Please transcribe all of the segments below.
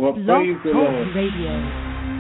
Well, praise the Lord. Radio.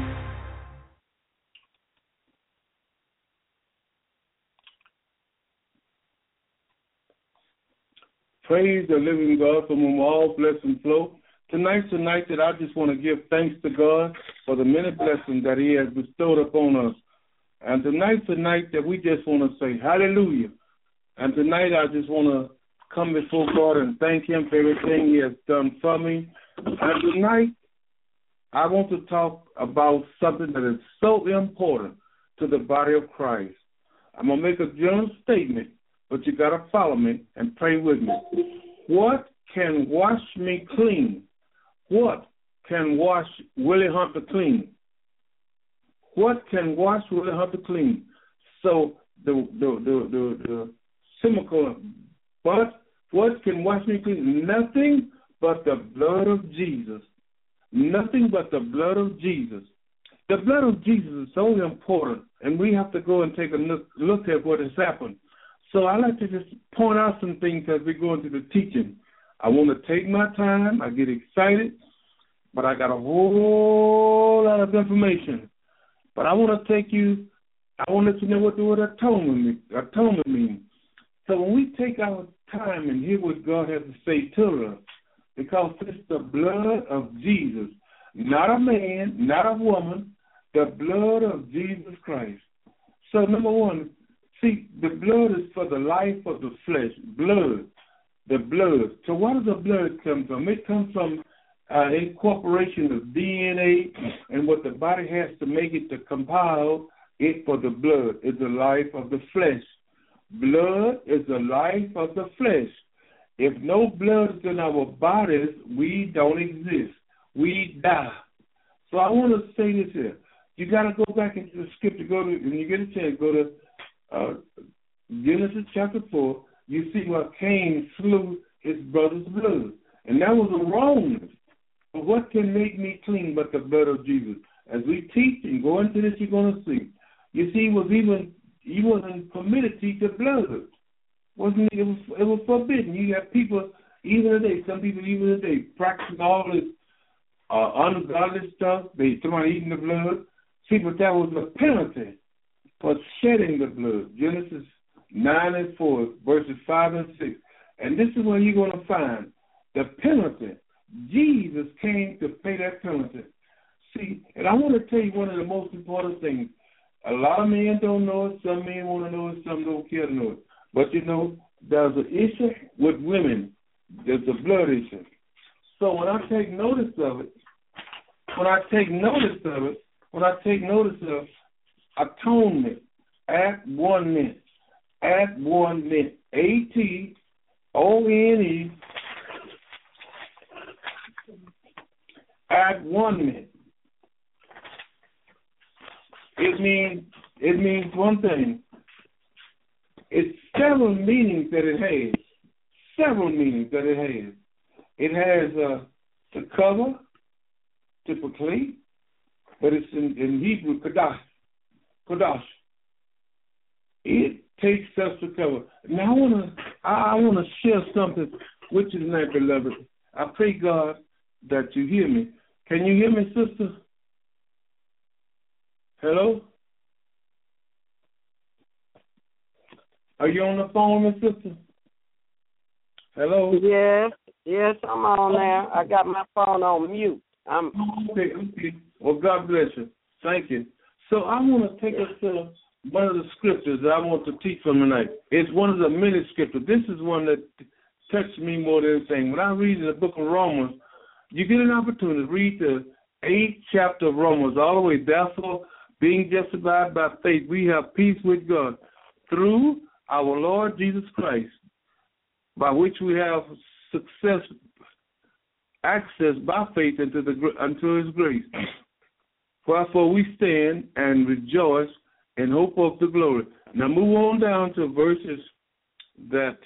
Praise the living God from whom all blessings flow. Tonight's the night that I just want to give thanks to God for the many blessings that He has bestowed upon us. And tonight's the night that we just want to say hallelujah. And tonight I just want to come before God and thank Him for everything He has done for me. And tonight I want to talk about something that is so important to the body of Christ. I'm going to make a general statement, but you got to follow me and pray with me. What can wash me clean? What can wash Willie Hunter clean? What can wash Willie Hunter clean? So the semicolon, but what can wash me clean? Nothing but the blood of Jesus. Nothing but the blood of Jesus. The blood of Jesus is so important, and we have to go and take a look at what has happened. So I like to just point out some things as we go into the teaching. I want to take my time. I get excited, but I got a whole lot of information. But I want to let you know what the word atonement means. So when we take our time and hear what God has to say to us, because it's the blood of Jesus, not a man, not a woman, the blood of Jesus Christ. So number one, see, the blood is for the life of the flesh. Blood, the blood. So where does the blood come from? It comes from incorporation of DNA and what the body has to make it to compile it for the blood. Is the life of the flesh. Blood is the life of the flesh. If no blood is in our bodies, we don't exist. We die. So I want to say this here. You got to go back into the scripture. When you get a chance, go to Genesis chapter 4. You see where Cain slew his brother's blood. And that was a wrongness. But what can make me clean but the blood of Jesus? As we teach and go into this, you're going to see. You see, he wasn't permitted to eat the blood. It was forbidden. You have people, even today, some people even today, practicing all this ungodly stuff. They somebody eating the blood. See, but that was a penalty for shedding the blood. Genesis 9 and 4, verses 5 and 6. And this is where you're going to find the penalty. Jesus came to pay that penalty. See, and I want to tell you one of the most important things. A lot of men don't know it. Some men want to know it. Some don't care to know it. But, you know, there's an issue with women. There's a blood issue. So when I take notice of atonement, at one mint, A-T-O-N-E, at one mint. It means one thing. It's several meanings that it has. It has to cover, to proclaim, but it's in Hebrew, Kadash. It takes us to cover. Now I want to share something with you tonight, beloved. I pray, God, that you hear me. Can you hear me, sister? Hello? Are you on the phone, my sister? Hello? Yes, I'm on there. I got my phone on mute. Okay. Well, God bless you. Thank you. So I want to take us to one of the scriptures that I want to teach from tonight. It's one of the many scriptures. This is one that touched me more than anything. When I read in the book of Romans, you get an opportunity to read the 8th chapter of Romans all the way. Therefore, being justified by faith, we have peace with God through our Lord Jesus Christ, by which we have access by faith unto His grace. Wherefore we stand and rejoice in hope of the glory. Now move on down to verses that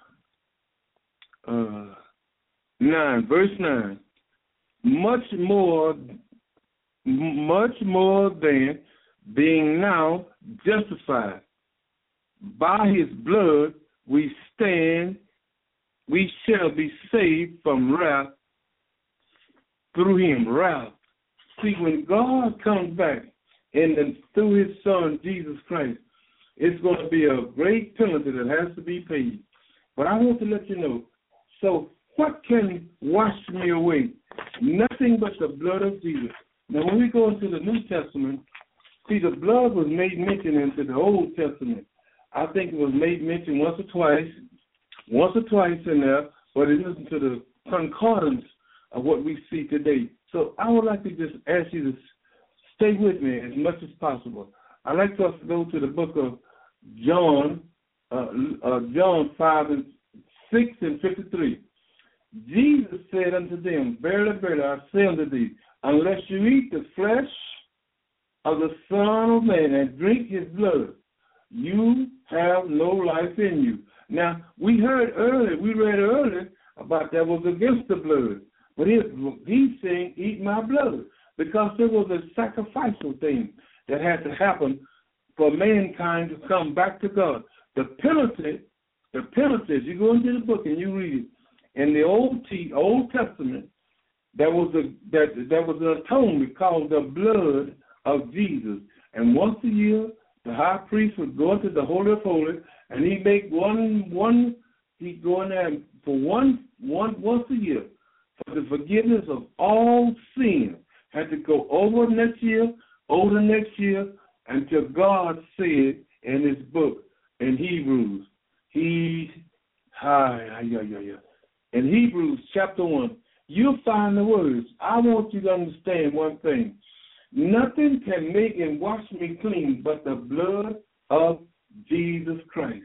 9, verse 9. Much more than being now justified by His blood, we shall be saved from wrath through him wrath. See, when God comes back and then through his son, Jesus Christ, it's going to be a great penalty that has to be paid. But I want to let you know, so what can wash me away? Nothing but the blood of Jesus. Now, when we go into the New Testament, see, the blood was made mention into the Old Testament. I think it was made mention once or twice in there, but it isn't to the concordance of what we see today. So I would like to just ask you to stay with me as much as possible. I'd like us to go to the book of John, John 5 and 6 and 53. Jesus said unto them, Verily, verily, I say unto thee, unless you eat the flesh of the Son of Man and drink his blood, you have no life in you. Now, we read earlier about that was against the blood. But he's saying, eat my blood, because there was a sacrificial thing that had to happen for mankind to come back to God. The penalty, you go into the book and you read it, in the Old Testament, there was an atonement called the blood of Jesus. And once a year, the high priest would go into the Holy of Holies, and he'd make he'd go in there for once a year for the forgiveness of all sin. Had to go over the next year, until God said in his book in Hebrews, in Hebrews chapter 1, you'll find the words. I want you to understand one thing. Nothing can make and wash me clean but the blood of Jesus Christ.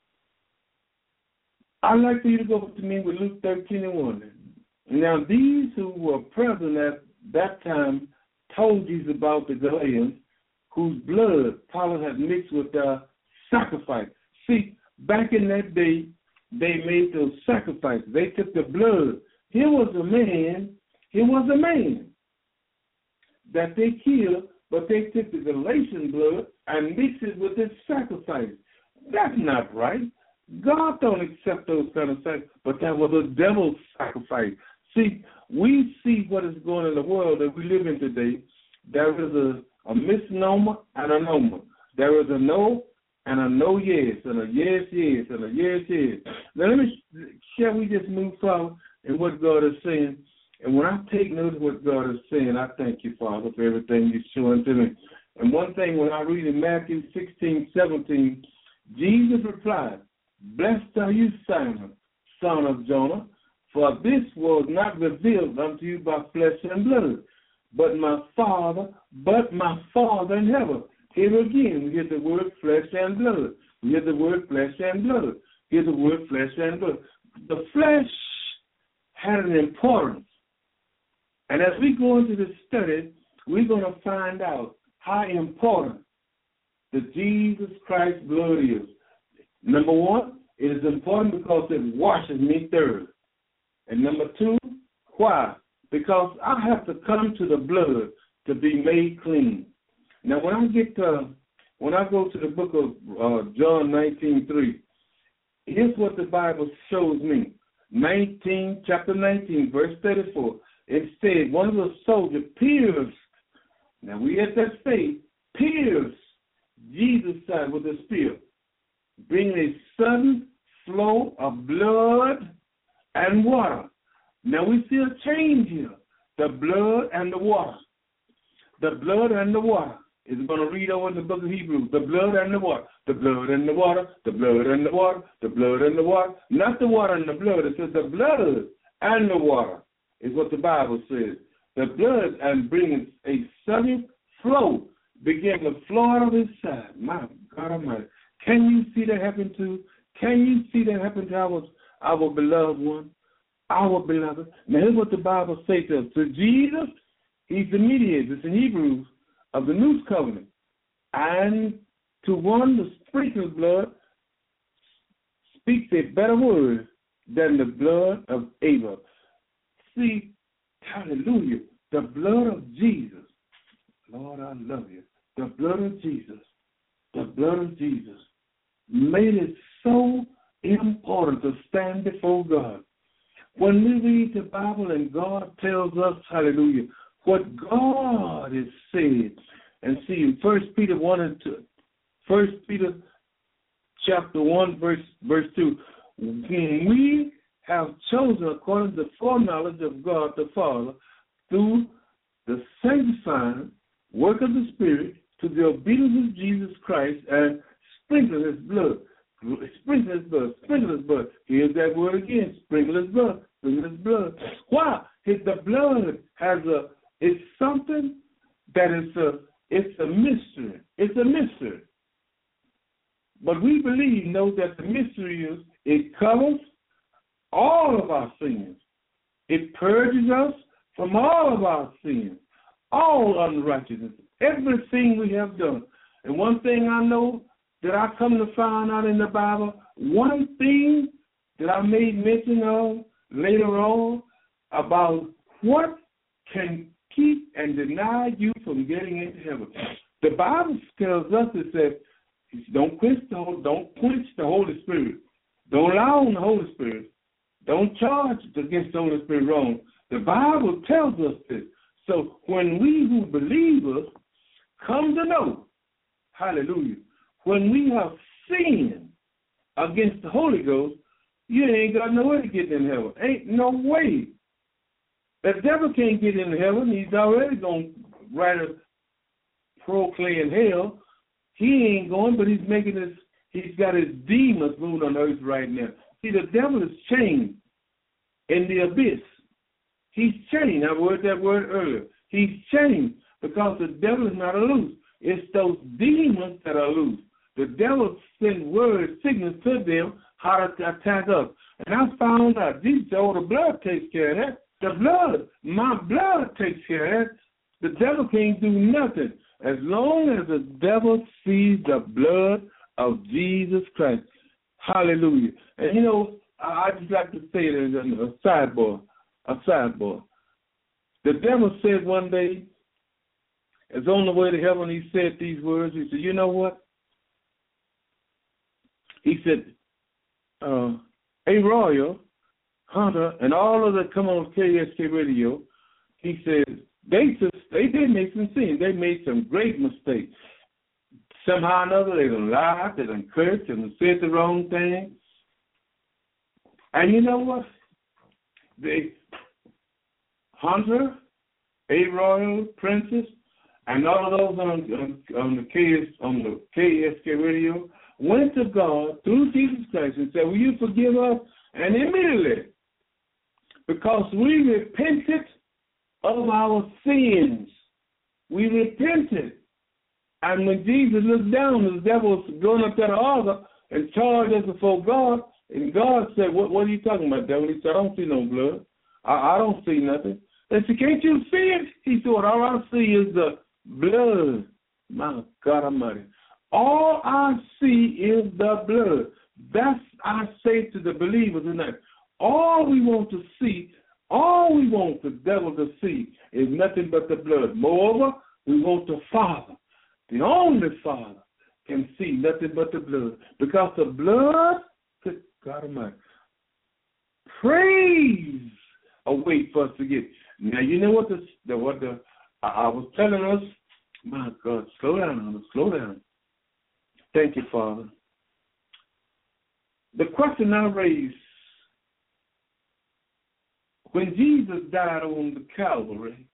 I'd like for you to go to me with Luke 13 and 1. Now, these who were present at that time told Jesus about the Galileans whose blood Pilate had mixed with their sacrifice. See, back in that day, they made those sacrifices. They took the blood. Here was a man that they killed, but they took the Galatian blood and mixed it with his sacrifice. That's not right. God don't accept those kind of sacrifices, but that was a devil's sacrifice. See, we see what is going on in the world that we live in today. There is a misnomer and a nomer. There is a no and a no yes, and a yes, yes, and a yes, yes. Now, shall we just move forward in what God is saying? And when I take note of what God is saying, I thank you, Father, for everything you're showing to me. And one thing, when I read in Matthew 16:17, Jesus replied, Blessed are you, Simon, son of Jonah, for this was not revealed unto you by flesh and blood, but my Father in heaven. Here again, we hear the word flesh and blood. We hear the word flesh and blood. Hear the word flesh and blood. The flesh had an importance. And as we go into this study, we're going to find out how important the Jesus Christ blood is. Number one, it is important because it washes me thoroughly. And number two, why? Because I have to come to the blood to be made clean. Now, when I go to the book of John 19:3, here's what the Bible shows me. Chapter 19, verse 34. It said, one of the soldiers pierced. Now, we at that stage, pierced Jesus' side with a spear, bringing a sudden flow of blood and water. Now, we see a change here. The blood and the water. The blood and the water. Is going to read over in the book of Hebrews. The blood and the water. The blood and the water. The blood and the water. The blood and the water. Not the water and the blood. It says the blood and the water is what the Bible says. The blood and brings a sudden flow. Begin to flow out of his side. My God Almighty. Can you see that happen to? Can you see that happen to our beloved one? Our beloved. Now here's what the Bible says to us. To Jesus, he's the mediator. It's in Hebrews. Of the new covenant, and to one the sprinkled blood speaks a better word than the blood of Abel. See, hallelujah, the blood of Jesus. Lord, I love you. The blood of Jesus made it so important to stand before God. When we read the Bible and God tells us, hallelujah, what God has said, and see in 1 Peter 1 and 2, 1 Peter chapter 1, verse 2, whom we have chosen according to the foreknowledge of God the Father, through the sanctifying work of the Spirit, to the obedience of Jesus Christ, and sprinkle his blood. Sprinkle his blood. Sprinkle his blood. Here's that word again. Sprinkle his blood. Sprinkle his blood. Why? The blood has it's something that it's a mystery. It's a mystery. But we know that the mystery is it covers all of our sins. It purges us from all of our sins, all unrighteousness, everything we have done. And one thing I know that I come to find out in the Bible, one thing that I made mention of later on about what can keep and deny you from getting into heaven. The Bible tells us, it says, don't quench the Holy Spirit. Don't lie on the Holy Spirit. Don't charge against the Holy Spirit wrong. The Bible tells us this. So when we who believers come to know, hallelujah, when we have sinned against the Holy Ghost, you ain't got no way to get in heaven. Ain't no way. The devil can't get in heaven. He's already going to write a proclaim hell. He ain't going, but he's got his demons moving on earth right now. See, the devil is chained in the abyss. He's chained. I heard that word earlier. He's chained because the devil is not loose. It's those demons that are loose. The devil sends word signals to them how to attack us. And I found out, Jesus said, the blood takes care of that. The blood, my blood takes care of that. The devil can't do nothing as long as the devil sees the blood of Jesus Christ. Hallelujah. And I just like to say it as a sidebar. The devil said one day, as on the way to heaven, he said these words. He said, you know what? He said, A. Royal, Hunter, and all of that come on KSK Radio, he said, they did make some sins. They made some great mistakes. Somehow or another, they done lied, they done cursed, they done said the wrong thing. And you know what? Hunter, A. Royal, Princess, and all of those on the KSK Radio went to God through Jesus Christ and said, will you forgive us? And immediately, because we repented of our sins, we repented. And when Jesus looked down, the devil was going up to the altar and charged us before God. And God said, what are you talking about, devil? He said, I don't see no blood. I don't see nothing. They said, can't you see it? He said, all I see is the blood. My God Almighty. All I see is the blood. That's, I say to the believers tonight. All we want to see, all we want the devil to see is nothing but the blood. Moreover, we want the Father. The only Father can see nothing but the blood. Because the blood, God Almighty, praise await for us to get. Now, you know what I was telling us? My God, slow down. Thank you, Father. The question I raised, when Jesus died on the Calvary,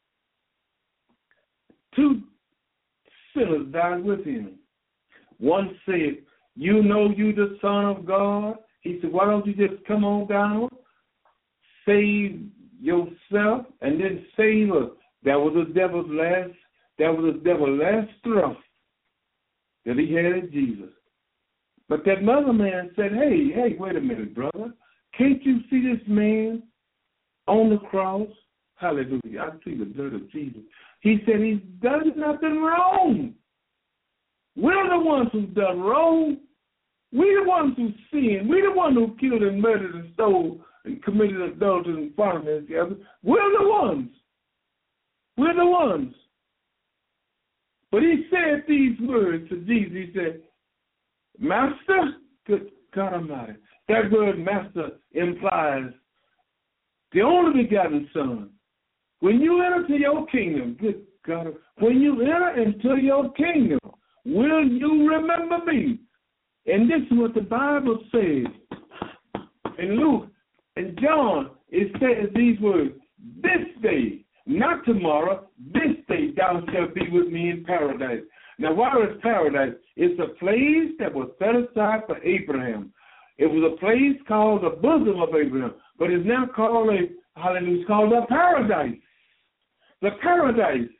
two sinners died with him. One said, you know you the Son of God. He said, why don't you just come on down, save yourself, and then save us. That was the devil's last thrust that he had at Jesus. But that other man said, hey, wait a minute, brother. Can't you see this man on the cross? Hallelujah. I see the blood of Jesus. He said he's done nothing wrong. We're the ones who've done wrong. We're the ones who sinned. We're the ones who killed and murdered and stole and committed adultery and fornication together. We're the ones. But he said these words to Jesus. He said, Master, good God Almighty. That word master implies the only begotten Son. When you enter into your kingdom, good God, when you enter into your kingdom, will you remember me? And this is what the Bible says. In Luke and John, it says these words, this day, not tomorrow, this day thou shalt be with me in paradise. Now, where is paradise? It's a place that was set aside for Abraham. It was a place called the bosom of Abraham, but it's now called it's called a paradise. The paradise.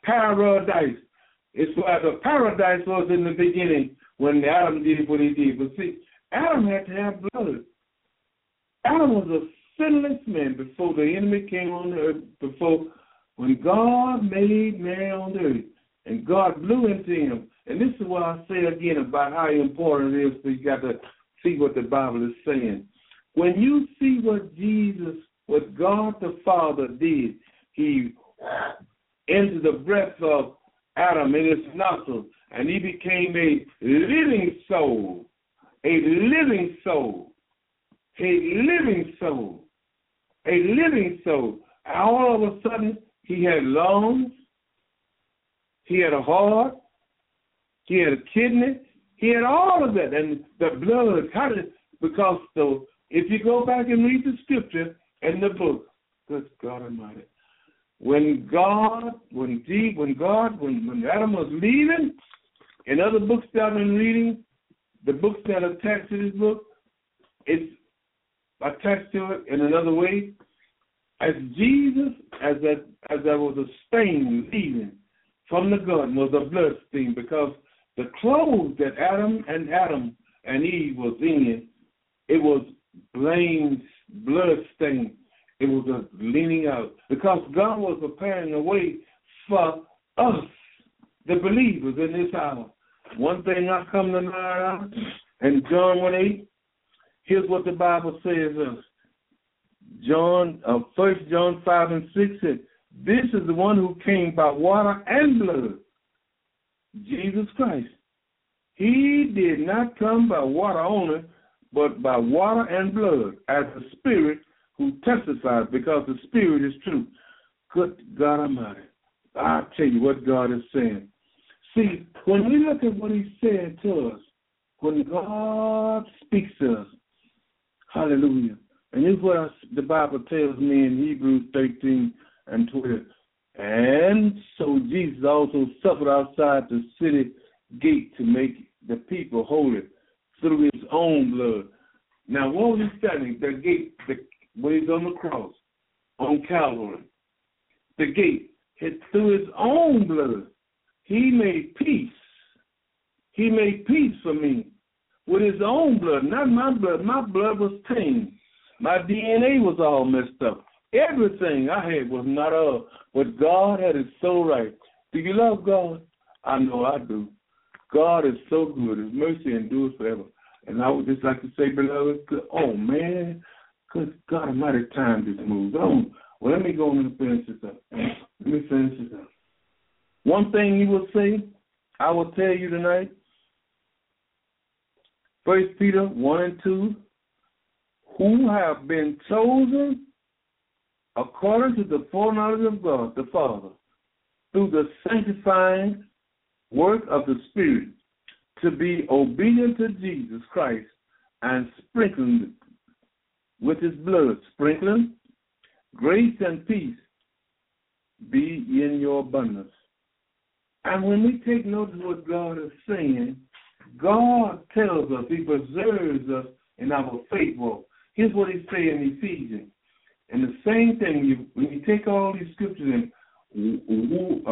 It's where the paradise was in the beginning when Adam did what he did. But see, Adam had to have blood. Adam was a sinless man before the enemy came on the earth, before when God made man on the earth, and God blew into him. And this is what I say again about how important it is for you got to see what the Bible is saying. When you see what God the Father did, he entered the breath of Adam in his nostrils, and he became a living soul. A living soul. A living soul. A living soul. And all of a sudden, he had lungs, he had a heart, he had a kidney, he had all of that. And the blood, because if you go back and read the scripture and the book, good God Almighty, when Adam was leaving, in other books that I've been reading, the books that are attached to this book, it's attached to it in another way. As Jesus, as there was a stain leaving from the garden, was a blood stain, because the clothes that Adam and Eve was in, it was blood stain. It was a leaning out, because God was preparing a way for us, the believers, in this hour. One thing I come to know, in John 1:8, here's what the Bible says. 1 John 5:6 said, this is the one who came by water and blood, Jesus Christ. He did not come by water only, but by water and blood, as the Spirit who testifies, because the Spirit is true. Good God Almighty. I'll tell you what God is saying. See, when we look at what he's saying to us, when God speaks to us, hallelujah. And here's what the Bible tells me in Hebrews 13 and 12. And so Jesus also suffered outside the city gate to make the people holy through his own blood. Now, what was he standing? The gate, when he's on the cross, on Calvary. The gate, through his own blood, he made peace. He made peace for me with his own blood, not my blood. My blood was tainted. My DNA was all messed up. Everything I had was not of. But God had it so right. Do you love God? I know I do. God is so good. His mercy endures forever. And I would just like to say, beloved, oh, man, good God Almighty, time just moves on. Well, let me go on and finish this up. One thing he will say, I will tell you tonight, 1 Peter 1 and 2, who have been chosen according to the foreknowledge of God the Father, through the sanctifying work of the Spirit, to be obedient to Jesus Christ and sprinkled with his blood, sprinkling, grace and peace be in your abundance. And when we take notice of what God is saying, God tells us, he preserves us in our faith walk. Here's what he says in Ephesians. And the same thing, when you take all these scriptures and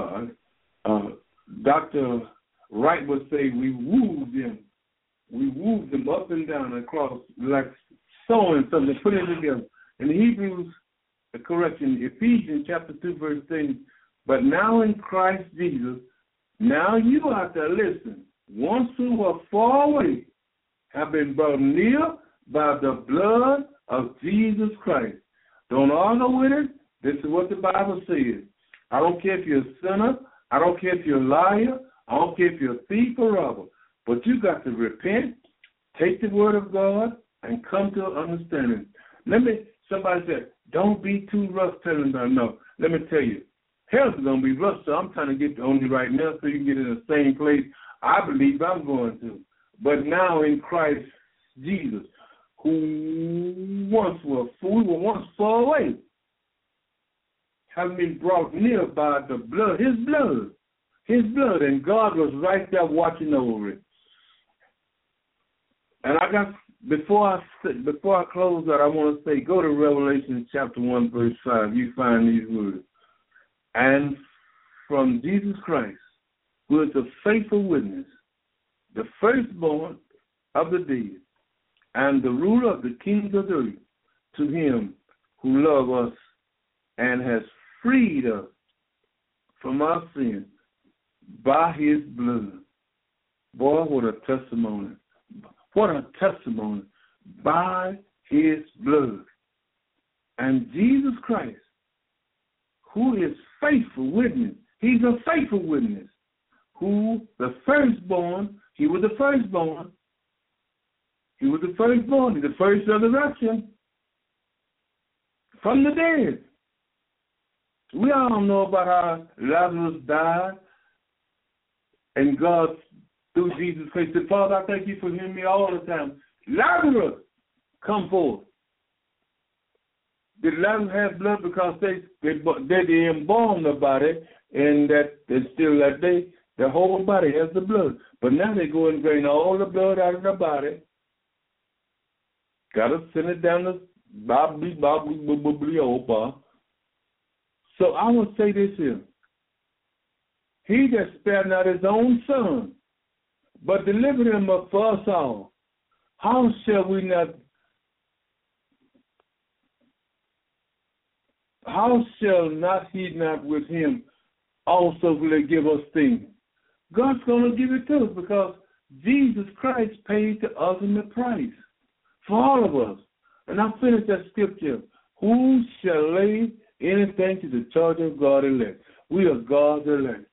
Dr. Wright would say, we wooed them up and down across, like sewing something, put it together. In Hebrews, Ephesians chapter 2, verse 10, but now in Christ Jesus, now you are to listen. Once who were far away have been brought near by the blood of Jesus Christ. Don't argue with it. This is what the Bible says. I don't care if you're a sinner. I don't care if you're a liar. I don't care if you're a thief or robber. But you got to repent, take the word of God, and come to understanding. Somebody said, Don't be too rough telling them no. Let me tell you, hell's going to be rough, so I'm trying to get on you right now so you can get in the same place I believe I'm going to. But now in Christ Jesus, who once were far away, having been brought near by the blood, his blood, and God was right there watching over it. And before I close that, I want to say, go to Revelation chapter 1, verse 5. You find these words. And from Jesus Christ, who is the faithful witness, the firstborn of the dead, and the ruler of the kings of the earth, to him who loved us and has freed us from our sins by his blood. Boy, what a testimony. What a testimony. By his blood. And Jesus Christ, who is faithful witness, he's a faithful witness, who the firstborn, he was the firstborn. He was the firstborn, the first resurrection from the dead. We all know about how Lazarus died, and God, through Jesus Christ, said, Father, I thank you for hearing me all the time. Lazarus, come forth. Did Lazarus have blood because they embalmed the body, and still that day, the whole body has the blood. But now they go and drain all the blood out of the body. Got to send it down the bobbly, over. So I will say this here. He that spared not his own son, but delivered him up for us all, how shall not he not with him also will he give us things? God's going to give it to us because Jesus Christ paid the ultimate price for all of us. And I finished that scripture. Who shall lay anything to the charge of God elect? We are God's elect.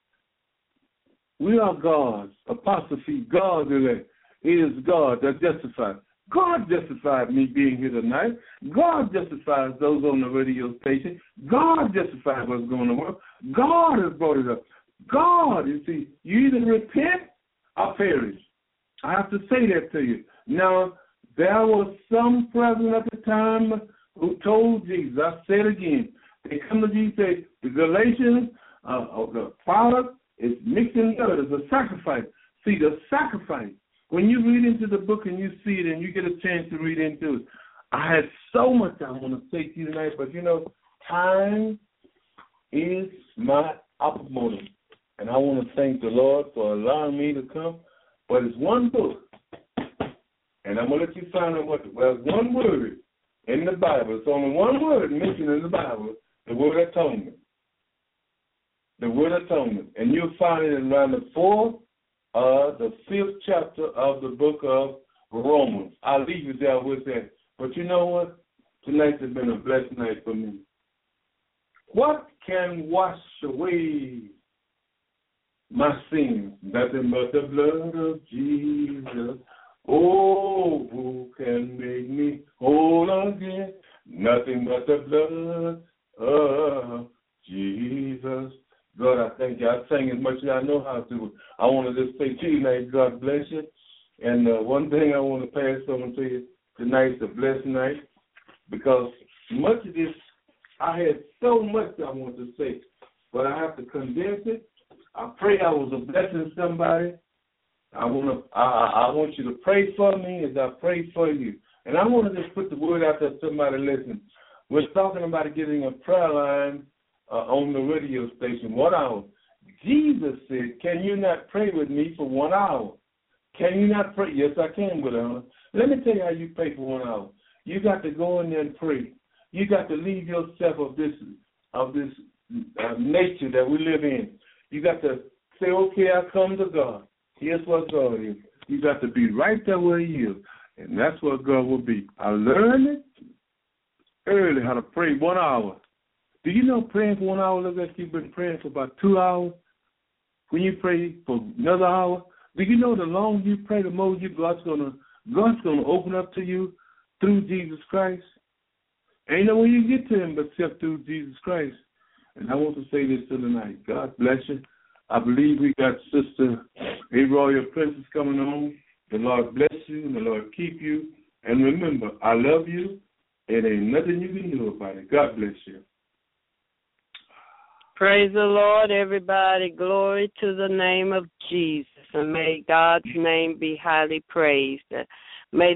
We are God's, apostrophe, God's elect. It is God that justifies. God justified me being here tonight. God justifies those on the radio station. God justifies what's going to work. God has brought it up. God, you see, you either repent or perish. I have to say that to you. Now, there was some present at the time who told Jesus, I say it again, they come to Jesus and say, the Galatians, the product is mixing blood. It's a sacrifice. See, the sacrifice, when you read into the book and you see it and you get a chance to read into it, I had so much I want to say to you tonight, but time is my opportunity. And I want to thank the Lord for allowing me to come. But it's one book, and I'm going to let you find out one word in the Bible. It's only one word mentioned in the Bible, the word atonement. The word atonement. And you'll find it in around the 5th chapter of the book of Romans. I'll leave you there with that. But you know what? Tonight has been a blessed night for me. What can wash away my sins? Nothing but the blood of Jesus. Oh, who can make me whole again? Nothing but the blood of Jesus. God, I thank you. I sang as much as I know how to. I want to just say to you tonight, God bless you. And one thing I want to pass on to you tonight's a blessed night because much of this, I had so much I want to say, but I have to condense it. I pray I was a blessing to somebody. I want you to pray for me as I pray for you. And I want to just put the word out there to somebody listening. We're talking about getting a prayer line on the radio station, 1 hour. Jesus said, can you not pray with me for 1 hour? Can you not pray? Yes, I can, Brother Hunter. Let me tell you how you pray for 1 hour. You got to go in there and pray. You got to leave yourself of this nature that we live in. You got to say, okay, I come to God. Here's what God is. You got to be right there where he is. And that's what God will be. I learned it early how to pray 1 hour. Do you know praying for 1 hour looks like you've been praying for about 2 hours? When you pray for another hour, do you know the longer you pray, the more God's gonna open up to you through Jesus Christ? Ain't no way you get to him except through Jesus Christ. And I want to say this to tonight. God bless you. I believe we got Sister A. Royal Princess coming on. The Lord bless you and the Lord keep you. And remember, I love you. It ain't nothing you can do about it. God bless you. Praise the Lord, everybody. Glory to the name of Jesus. And may God's name be highly praised. May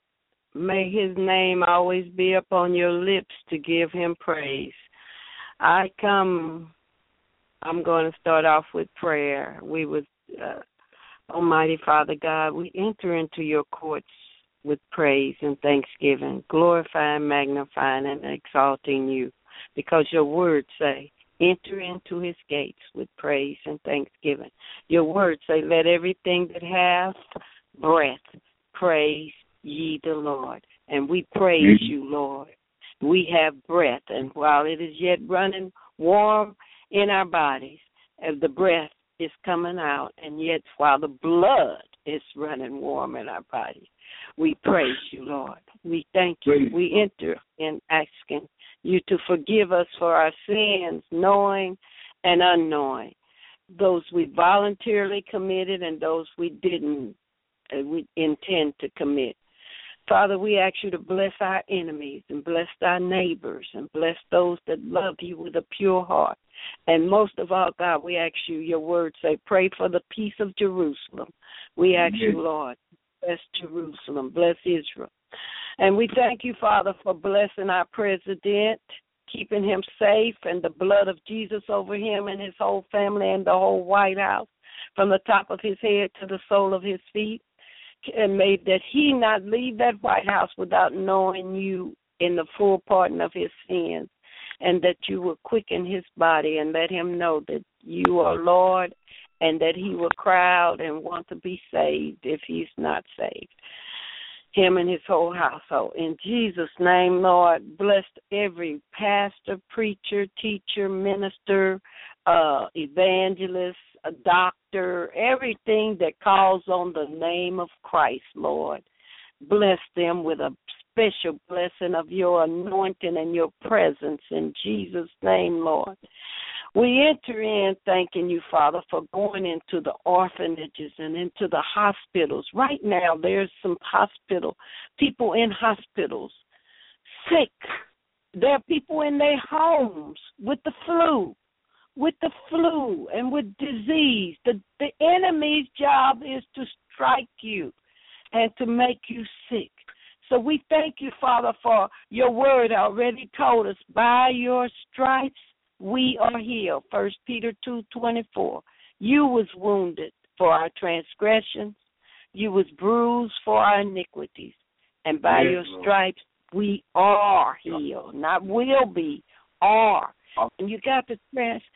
his name always be upon your lips to give him praise. I'm going to start off with prayer. We would, Almighty Father God, we enter into your courts with praise and thanksgiving, glorifying, magnifying, and exalting you, because your words say, enter into his gates with praise and thanksgiving. Your words say, let everything that hath breath praise ye the Lord. And we praise you, Lord. We have breath, and while it is yet running warm in our bodies, as the breath is coming out, and yet while the blood is running warm in our bodies, we praise you, Lord. We thank you. We enter in asking you to forgive us for our sins, knowing and unknowing, those we voluntarily committed and those we didn't we intend to commit. Father, we ask you to bless our enemies and bless our neighbors and bless those that love you with a pure heart. And most of all, God, we ask you, your word say, pray for the peace of Jerusalem. We ask you, Lord, bless Jerusalem, bless Israel. And we thank you, Father, for blessing our president, keeping him safe, and the blood of Jesus over him and his whole family and the whole White House, from the top of his head to the sole of his feet. And may that he not leave that White House without knowing you in the full pardon of his sins, and that you will quicken his body and let him know that you are Lord, and that he will cry out and want to be saved if he's not saved, him and his whole household. In Jesus' name, Lord, bless every pastor, preacher, teacher, minister, evangelist, a doctor, everything that calls on the name of Christ, Lord. Bless them with a special blessing of your anointing and your presence in Jesus' name, Lord. We enter in thanking you, Father, for going into the orphanages and into the hospitals. Right now, there's some people in hospitals, sick. There are people in their homes with the flu and with disease. The enemy's job is to strike you and to make you sick. So we thank you, Father, for your word already told us, by your stripes we are healed. 1 Peter 2:24. You was wounded for our transgressions. You was bruised for our iniquities. And by your stripes we are healed. Not will be, are. And you got to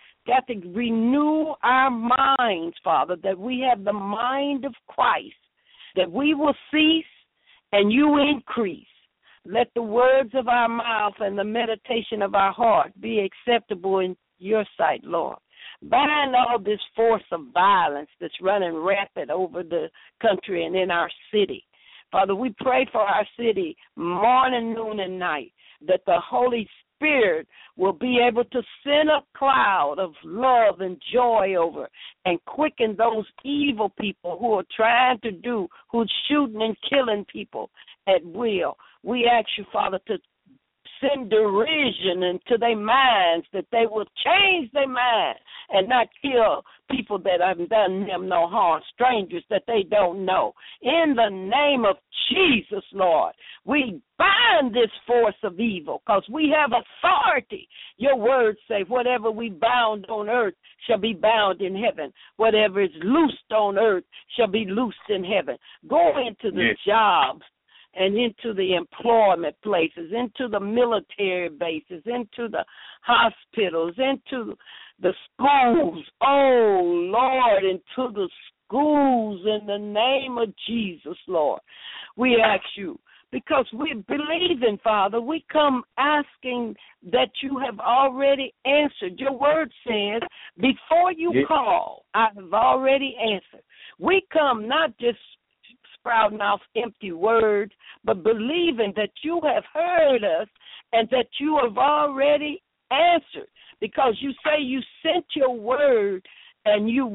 renew our minds, Father, that we have the mind of Christ, that we will cease and you increase. Let the words of our mouth and the meditation of our heart be acceptable in your sight, Lord. Bind all this force of violence that's running rapid over the country and in our city. Father, we pray for our city morning, noon, and night, that the Holy Spirit will be able to send a cloud of love and joy over and quicken those evil people who are trying to who's shooting and killing people at will. We ask you, Father, to send derision into their minds, that they will change their mind and not kill people that have done them no harm, strangers that they don't know. In the name of Jesus, Lord, we bind this force of evil because we have authority. Your words say, whatever we bound on earth shall be bound in heaven. Whatever is loosed on earth shall be loosed in heaven. Go into the jobs and into the employment places, into the military bases, into the hospitals, into the schools. Oh, Lord, into the schools in the name of Jesus, Lord. We ask you, because we believe in, Father, we come asking that you have already answered. Your word says, before you call, I have already answered. We come not just sprouting off empty words, but believing that you have heard us and that you have already answered, because you say you sent your word and you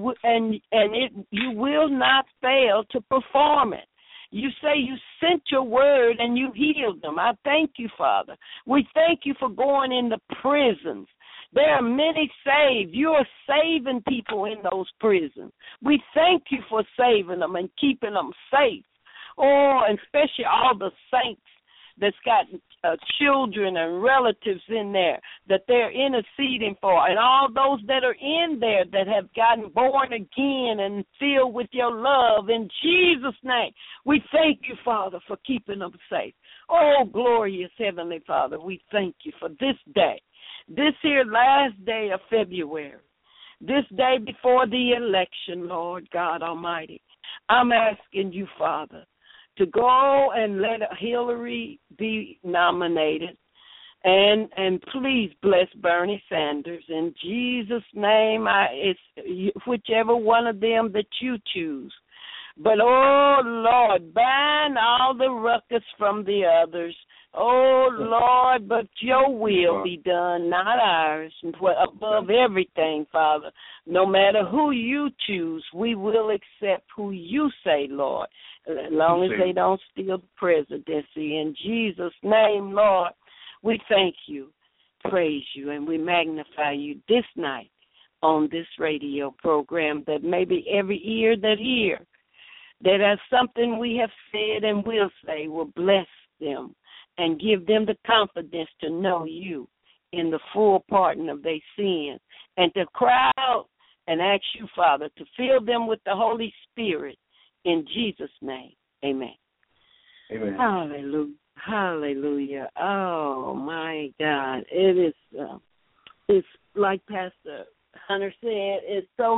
will not fail to perform it. You say you sent your word and you healed them. I thank you, Father. We thank you for going in the prisons. There are many saved. You are saving people in those prisons. We thank you for saving them and keeping them safe. Oh, and especially all the saints that's got children and relatives in there that they're interceding for, and all those that are in there that have gotten born again and filled with your love. In Jesus' name, we thank you, Father, for keeping them safe. Oh, glorious Heavenly Father, we thank you for this day, this here last day of February, this day before the election, Lord God Almighty. I'm asking you, Father, to go and let Hillary be nominated, and please bless Bernie Sanders. In Jesus' name, it's whichever one of them that you choose. But, oh, Lord, ban all the ruckus from the others. Oh, Lord, but your will be done, not ours, above everything, Father. No matter who you choose, we will accept who you say, Lord, as long as they don't steal the presidency. In Jesus' name, Lord, we thank you, praise you, and we magnify you this night on this radio program, that maybe every ear that hear, that as something we have said and will say will bless them and give them the confidence to know you in the full pardon of their sin, and to cry out and ask you, Father, to fill them with the Holy Spirit. In Jesus' name, amen. Amen. Hallelujah. Hallelujah. Oh, my God. It is, it's like Pastor Hunter said, it's so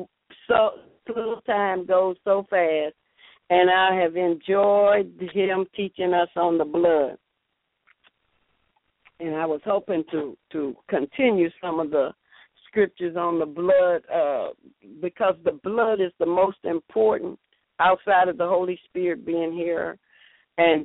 little time goes so fast. And I have enjoyed him teaching us on the blood. And I was hoping to continue some of the scriptures on the blood, because the blood is the most important outside of the Holy Spirit being here, and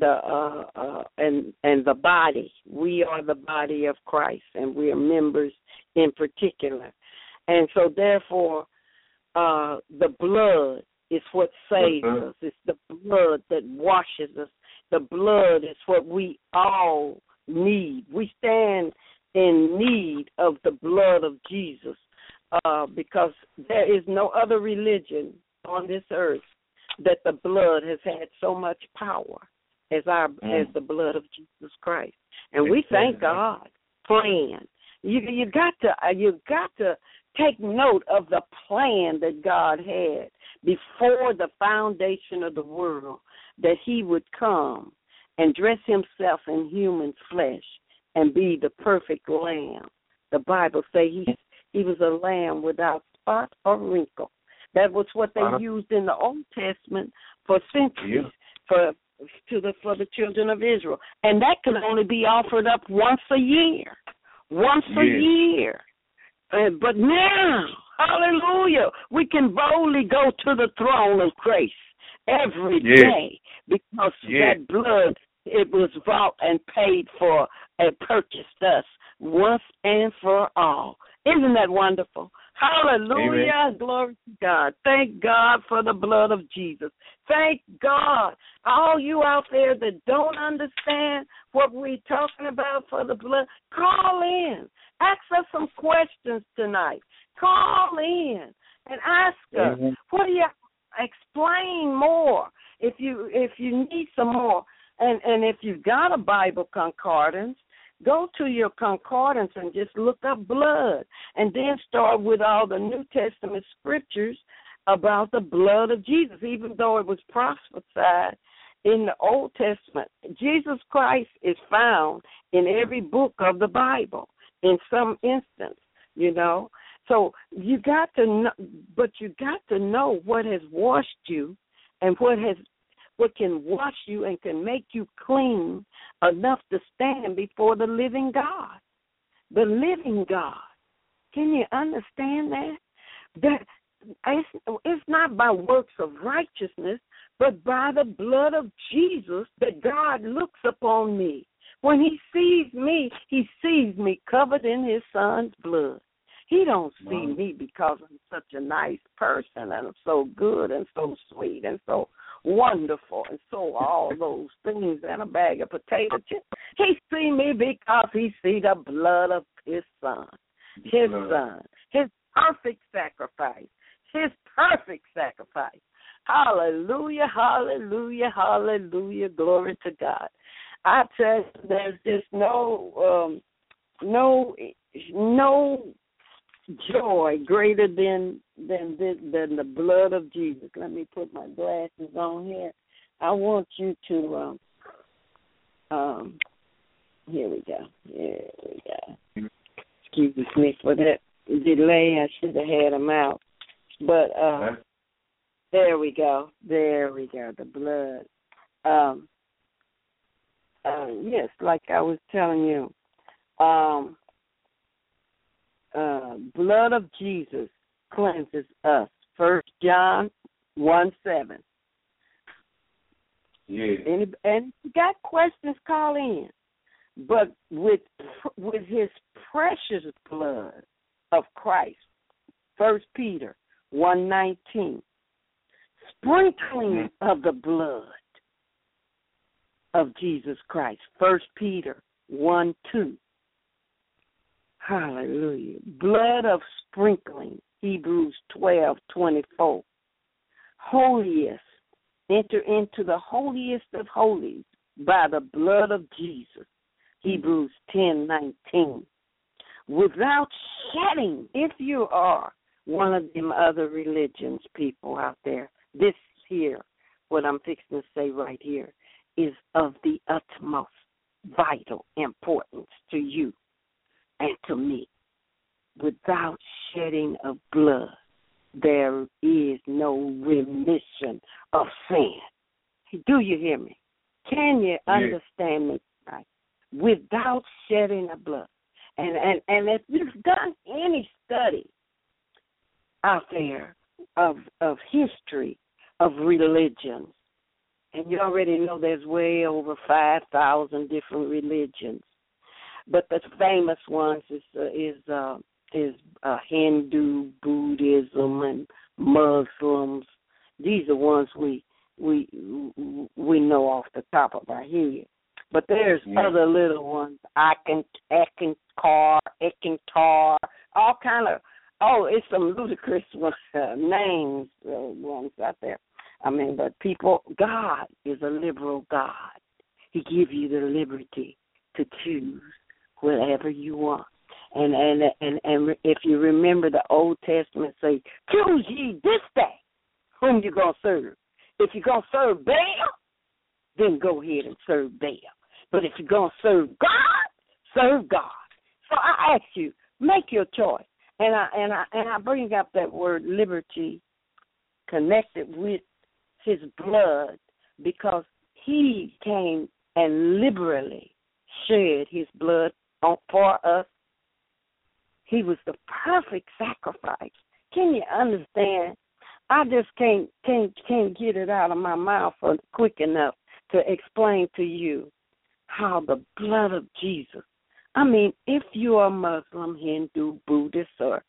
the body. We are the body of Christ, and we are members in particular. And so therefore, the blood is what saves us. It's the blood that washes us. The blood is what we all need. We stand in need of the blood of Jesus, because there is no other religion on this earth that the blood has had so much power as the blood of Jesus Christ. And we thank God. Plan. You got to take note of the plan that God had before the foundation of the world, that he would come and dress himself in human flesh and be the perfect lamb. The Bible says he was a lamb without spot or wrinkle. That was what they used in the Old Testament for centuries for the children of Israel. And that could only be offered up once a year. But now, hallelujah, we can boldly go to the throne of grace every day, because that blood, it was bought and paid for and purchased us once and for all. Isn't that wonderful? Hallelujah. Amen. Glory to God. Thank God for the blood of Jesus. Thank God. All you out there that don't understand what we're talking about for the blood, call in. Ask us some questions tonight. Call in and ask us. What do you explain more if you need some more? And if you've got a Bible concordance, go to your concordance and just look up blood, and then start with all the New Testament scriptures about the blood of Jesus, even though it was prophesied in the Old Testament. Jesus Christ is found in every book of the Bible in some instance, you know. So you got to know, but you got to know what has washed you and what can wash you and can make you clean enough to stand before the living God. The living God. Can you understand that? That it's not by works of righteousness, but by the blood of Jesus that God looks upon me. When he sees me covered in his son's blood. He don't see me because I'm such a nice person and I'm so good and so sweet and so wonderful and so all those things and a bag of potato chips. He see me because he see the blood of his son, his perfect sacrifice, his perfect sacrifice. Hallelujah, hallelujah, hallelujah, glory to God. I tell you, there's just no joy greater than the blood of Jesus. Let me put my glasses on here. I want you to here we go. Excuse me for that delay. I should have had them out. But there we go. The blood. Yes, like I was telling you. Blood of Jesus cleanses us. 1 John 1:7. Yeah. And if you got questions, call in. But with his precious blood of Christ, 1 Peter 1:19, sprinkling of the blood of Jesus Christ, 1 Peter 1:2. Hallelujah. Blood of sprinkling, Hebrews 12:24. Holiest, enter into the holiest of holies by the blood of Jesus, Hebrews 10:19. Without shedding, if you are one of them other religions people out there, this here, what I'm fixing to say right here, is of the utmost vital importance to you and to me. Without shedding of blood, there is no remission of sin. Do you hear me? Can you understand me? Right? Without shedding of blood. And if you've done any study out there of history of religions, and you already know there's way over 5,000 different religions. But the famous ones is Hindu, Buddhism, and Muslims. These are ones we know off the top of our head. But there's other little ones, Eckankar, all kind of. Oh, it's some ludicrous names, ones out there. I mean, but people, God is a liberal God. He gives you the liberty to choose whatever you want. And if you remember the Old Testament say, choose ye this day whom you're going to serve. If you're going to serve Baal, then go ahead and serve Baal. But if you're going to serve God, serve God. So I ask you, make your choice. And I bring up that word liberty connected with his blood because he came and liberally shed his blood for us. He was the perfect sacrifice. Can you understand? I just can't get it out of my mouth quick enough to explain to you how the blood of Jesus. I mean, if you are Muslim, Hindu, Buddhist, or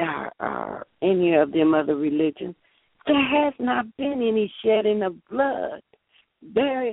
any of them other religions, there has not been any shedding of blood. There's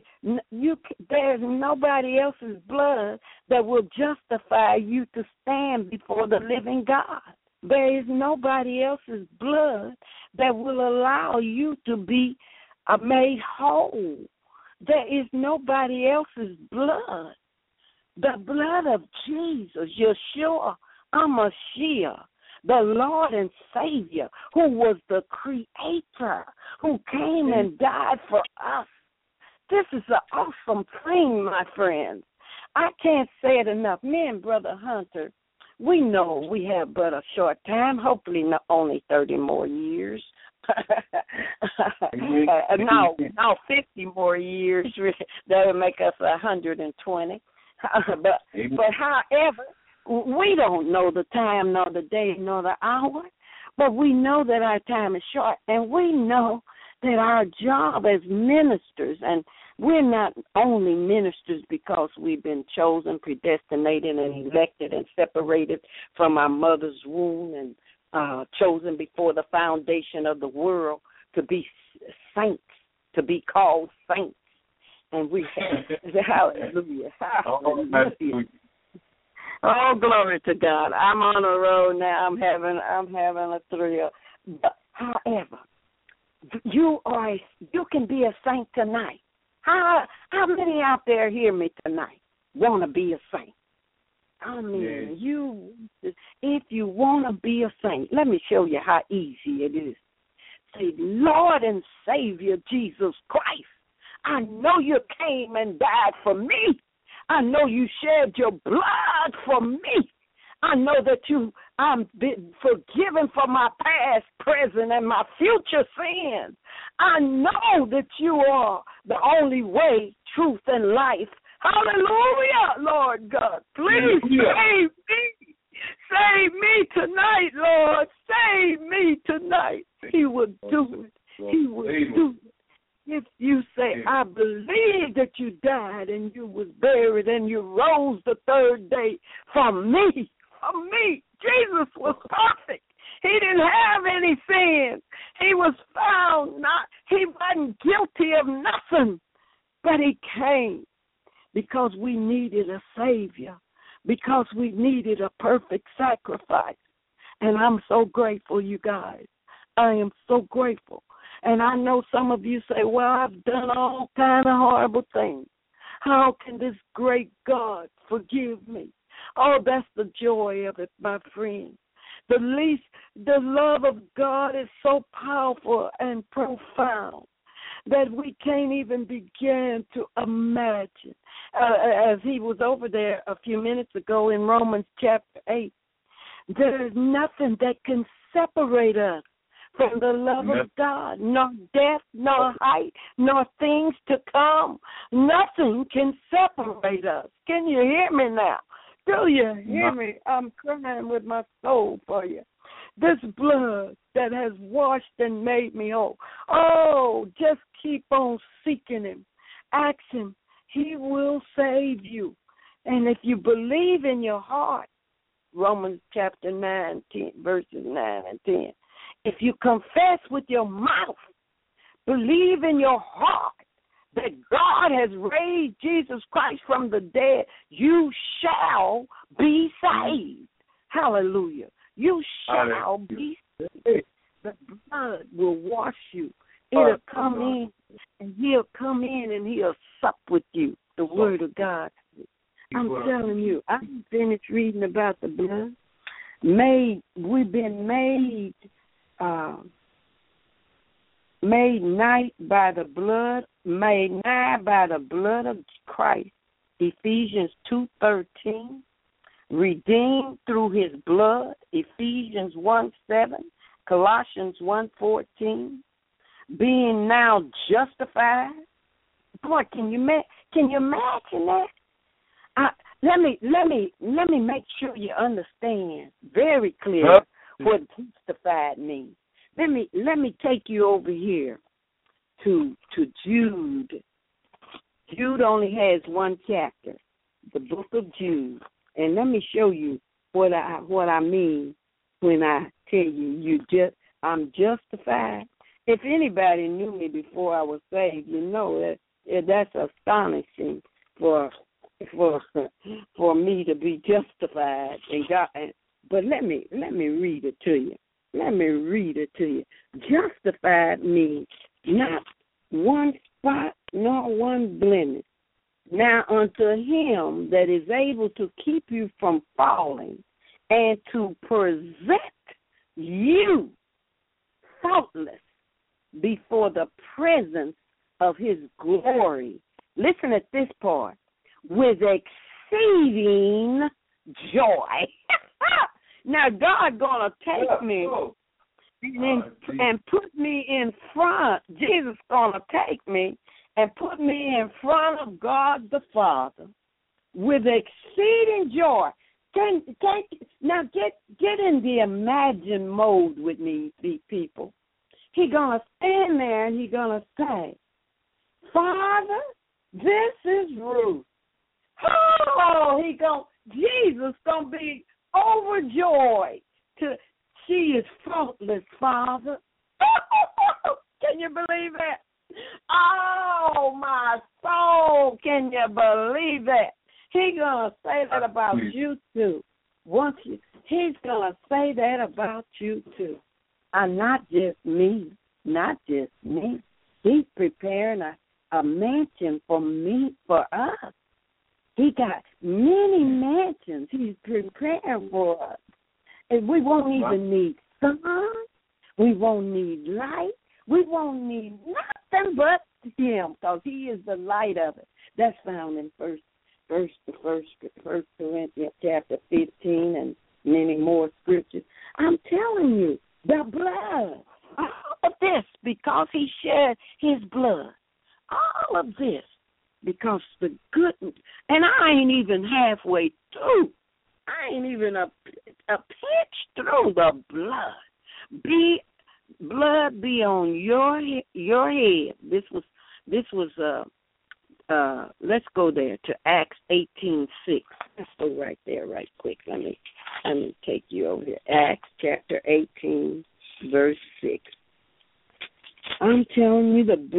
nobody else's blood that will justify you to stand before the living God. There is nobody else's blood that will allow you to be made whole. There is nobody else's blood. The blood of Jesus, Yeshua HaMashiach, the Lord and Savior, who was the Creator, who came and died for us. This is an awesome thing, my friends. I can't say it enough. Me and Brother Hunter, we know we have but a short time, hopefully not only 30 more years. Now 50 more years, that would make us 120. But however, we don't know the time, nor the day, nor the hour, but we know that our time is short, and we know that our job as ministers and We're not only ministers because we've been chosen, predestinated, and elected and separated from our mother's womb and chosen before the foundation of the world to be saints, to be called saints. And we hallelujah. Hallelujah. Oh, glory to God. I'm on a road now. I'm having a thrill. But however, you can be a saint tonight. How many out there hear me tonight want to be a saint? I mean, if you want to be a saint, let me show you how easy it is. Say, Lord and Savior Jesus Christ, I know you came and died for me. I know you shed your blood for me. I know that I'm forgiven for my past, present, and my future sins. I know that you are the only way, truth, and life. Hallelujah, Lord God. Please save me. Save me tonight, Lord. Save me tonight. He would do it. He would do it. If you say, I believe that you died and you was buried and you rose the third day for me. Jesus was perfect. He didn't have any sin. He was found he wasn't guilty of nothing. But he came because we needed a Savior, because we needed a perfect sacrifice. And I'm so grateful, you guys. I am so grateful. And I know some of you say, well, I've done all kind of horrible things. How can this great God forgive me? Oh, that's the joy of it, my friend. The love of God is so powerful and profound that we can't even begin to imagine. As he was over there a few minutes ago in Romans chapter 8, there is nothing that can separate us from the love of God, nor death, nor height, nor things to come. Nothing can separate us. Can you hear me now? Do you hear me? I'm crying with my soul for you. This blood that has washed and made me whole. Oh, just keep on seeking him. Ask him. He will save you. And if you believe in your heart, Romans chapter 9, verses 9 and 10, if you confess with your mouth, believe in your heart that God has raised Jesus Christ from the dead, you shall be saved. Hallelujah. You shall be saved. The blood will wash you. It'll come in, and he'll come in and he'll sup with you, the word of God. I'm telling you, I haven't finished reading about the blood. We've been made nigh by the blood of Christ. Ephesians 2:13. Redeemed through his blood. Ephesians 1:7. Colossians 1:14. Being now justified. Boy, can you imagine that? Let me make sure you understand very clear what justified means. Let me take you over here to Jude. Jude only has one chapter, the book of Jude, and let me show you what I mean when I tell you I'm justified. If anybody knew me before I was saved, you know that's astonishing for me to be justified in God. But let me read it to you. Let me read it to you. Justified means not one spot nor one blemish. Now unto him that is able to keep you from falling and to present you faultless before the presence of his glory. Listen at this part. With exceeding joy. Now God gonna take me and put me in front. Jesus gonna take me and put me in front of God the Father with exceeding joy. Now get in the imagine mode with me, people. He gonna stand there and he gonna say, Father, This is Ruth. Oh, Jesus gonna be overjoyed. She is faultless, Father. Can you believe that? Oh, my soul, can you believe that? He's gonna say that about you too. He's gonna say that about you too. And not just me. He's preparing a mansion for us. He got many mansions he's preparing for us. And we won't even need sun. We won't need light. We won't need nothing but him, because he is the light of it. That's found in First Corinthians chapter 15 and many more scriptures. I'm telling you, the blood, all of this, because he shed his blood. All of this, because the goodness, and I ain't even halfway through. I ain't even a pitch through the blood. Blood be on your head. This was let's go there to Acts 18:6. Let's go right there right quick. Let me take you over here. Acts chapter 18, verse 6. I'm telling you, the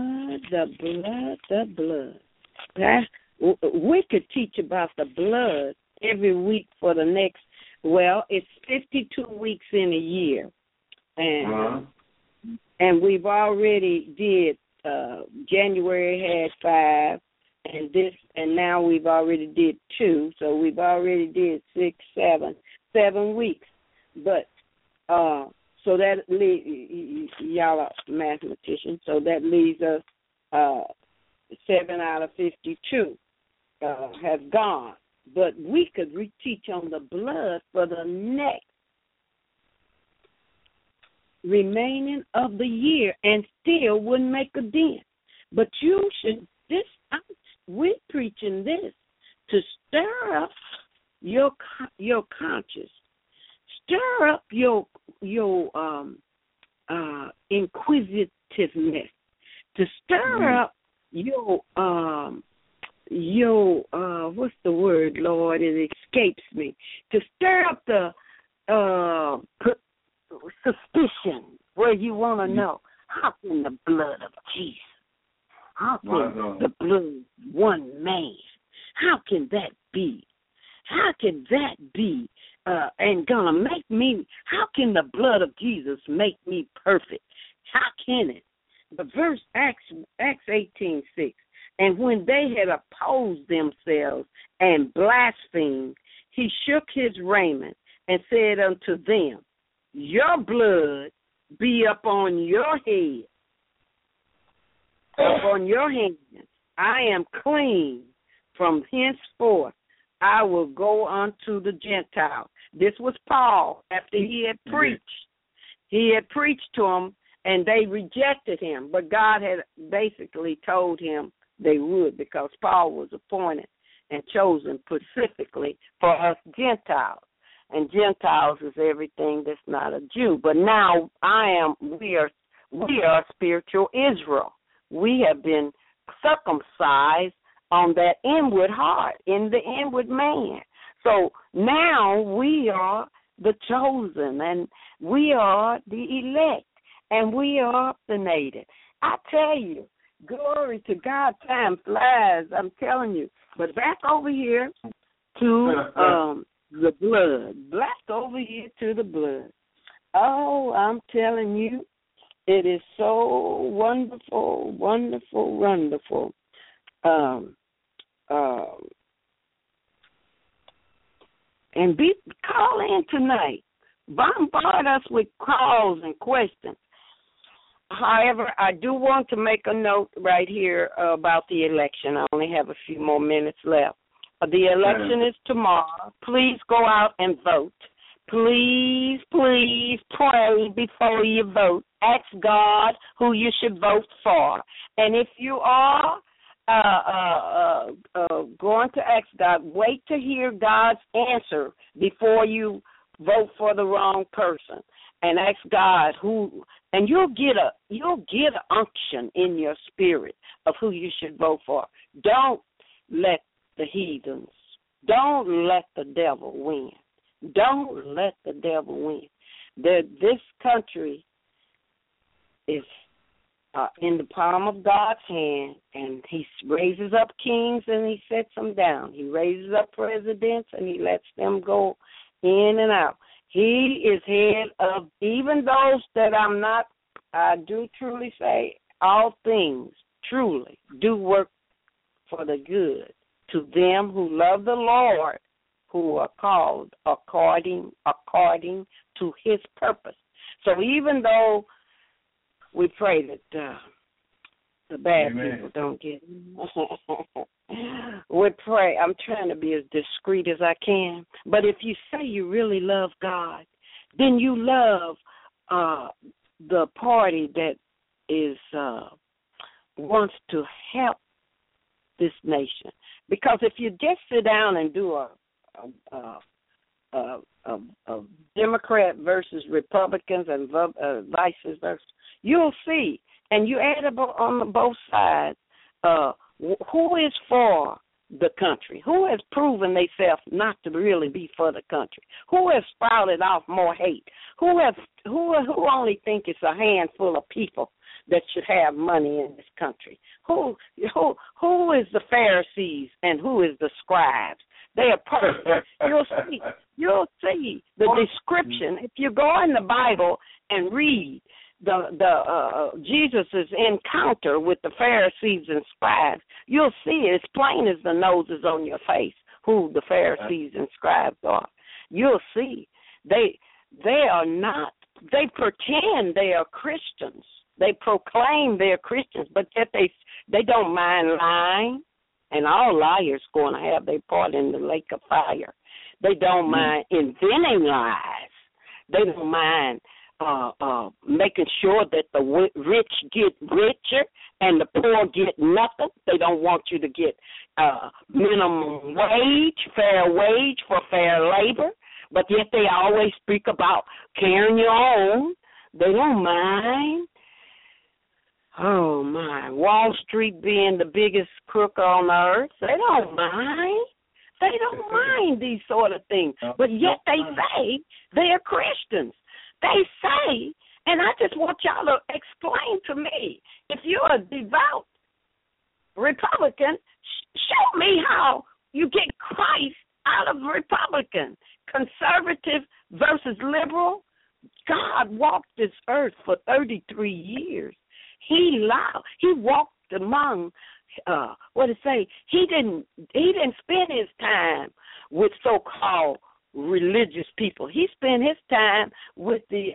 blood. We could teach about the blood every week for the next, it's 52 weeks in a year. And we've already did, January had 5, and now we've already did 2, so we've already did 6, 7 weeks. But, so that y'all are mathematicians, so that leaves us 7 out of 52 have gone. But we could teach on the blood for the next remaining of the year and still wouldn't make a dent. But we're preaching this to stir up your conscience, stir up your inquisitiveness, to stir up your what's the word, Lord? It escapes me. To stir up the suspicion, where you want to know, how can the blood of Jesus, how can the blood of one man, how can that be? How can that be? And gonna make me, how can the blood of Jesus make me perfect? How can it? The verse, Acts 18:6, and when they had opposed themselves and blasphemed, he shook his raiment and said unto them, your blood be upon your head, upon your hands. I am clean. From henceforth I will go unto the Gentiles. This was Paul after he had preached. He had preached to them, and they rejected him. But God had basically told him they would, because Paul was appointed and chosen specifically for us Gentiles. And Gentiles is everything that's not a Jew. But now we are spiritual Israel. We have been circumcised on that inward heart, in the inward man. So now we are the chosen, and we are the elect, and we are the native. I tell you, glory to God, time flies, I'm telling you. But back over here to the blood. Back over here to the blood. Oh, I'm telling you, it is so wonderful, wonderful, wonderful. And call in tonight. Bombard us with calls and questions. However, I do want to make a note right here about the election. I only have a few more minutes left. The election is tomorrow. Please go out and vote. Please, please pray before you vote. Ask God who you should vote for. And if you are going to ask God, wait to hear God's answer before you vote for the wrong person. And ask God who And you'll get an unction in your spirit of who you should vote for. Don't let the heathens, don't let the devil win. Don't let the devil win. This country is in the palm of God's hand, and he raises up kings and he sets them down. He raises up presidents and he lets them go in and out. He is head of even those that I do truly say all things truly do work for the good to them who love the Lord, who are called according to his purpose. So even though we pray that the bad people don't get it, we pray. I'm trying to be as discreet as I can. But if you say you really love God, then you love the party that is wants to help this nation. Because if you just sit down and do a Democrat versus Republicans and vice versa, you'll see, and you add up on both sides, who is for the country, who has proven themselves not to really be for the country, who has sprouted off more hate, who only think it's a handful of people that should have money in this country, who is the Pharisees and who is the scribes. They are perfect. You'll see the description. If you go in the Bible and read Jesus' encounter with the Pharisees and scribes, you'll see it as plain as the noses on your face who the Pharisees and scribes are. You'll see they are not. They pretend they are Christians. They proclaim they're Christians, but yet they don't mind lying. And all liars going to have their part in the lake of fire. They don't mind inventing lies. They don't mind making sure that the rich get richer and the poor get nothing. They don't want you to get minimum wage, fair wage for fair labor, but yet they always speak about carrying your own. They don't mind. Oh, my. Wall Street being the biggest crook on earth, they don't mind. They don't mind these sort of things. But yet they say they're Christians. They say, and I just want y'all to explain to me, if you're a devout Republican, show me how you get Christ out of Republican. Conservative versus liberal. God walked this earth for 33 years. He walked among, he didn't spend his time with so-called religious people. He spent his time with the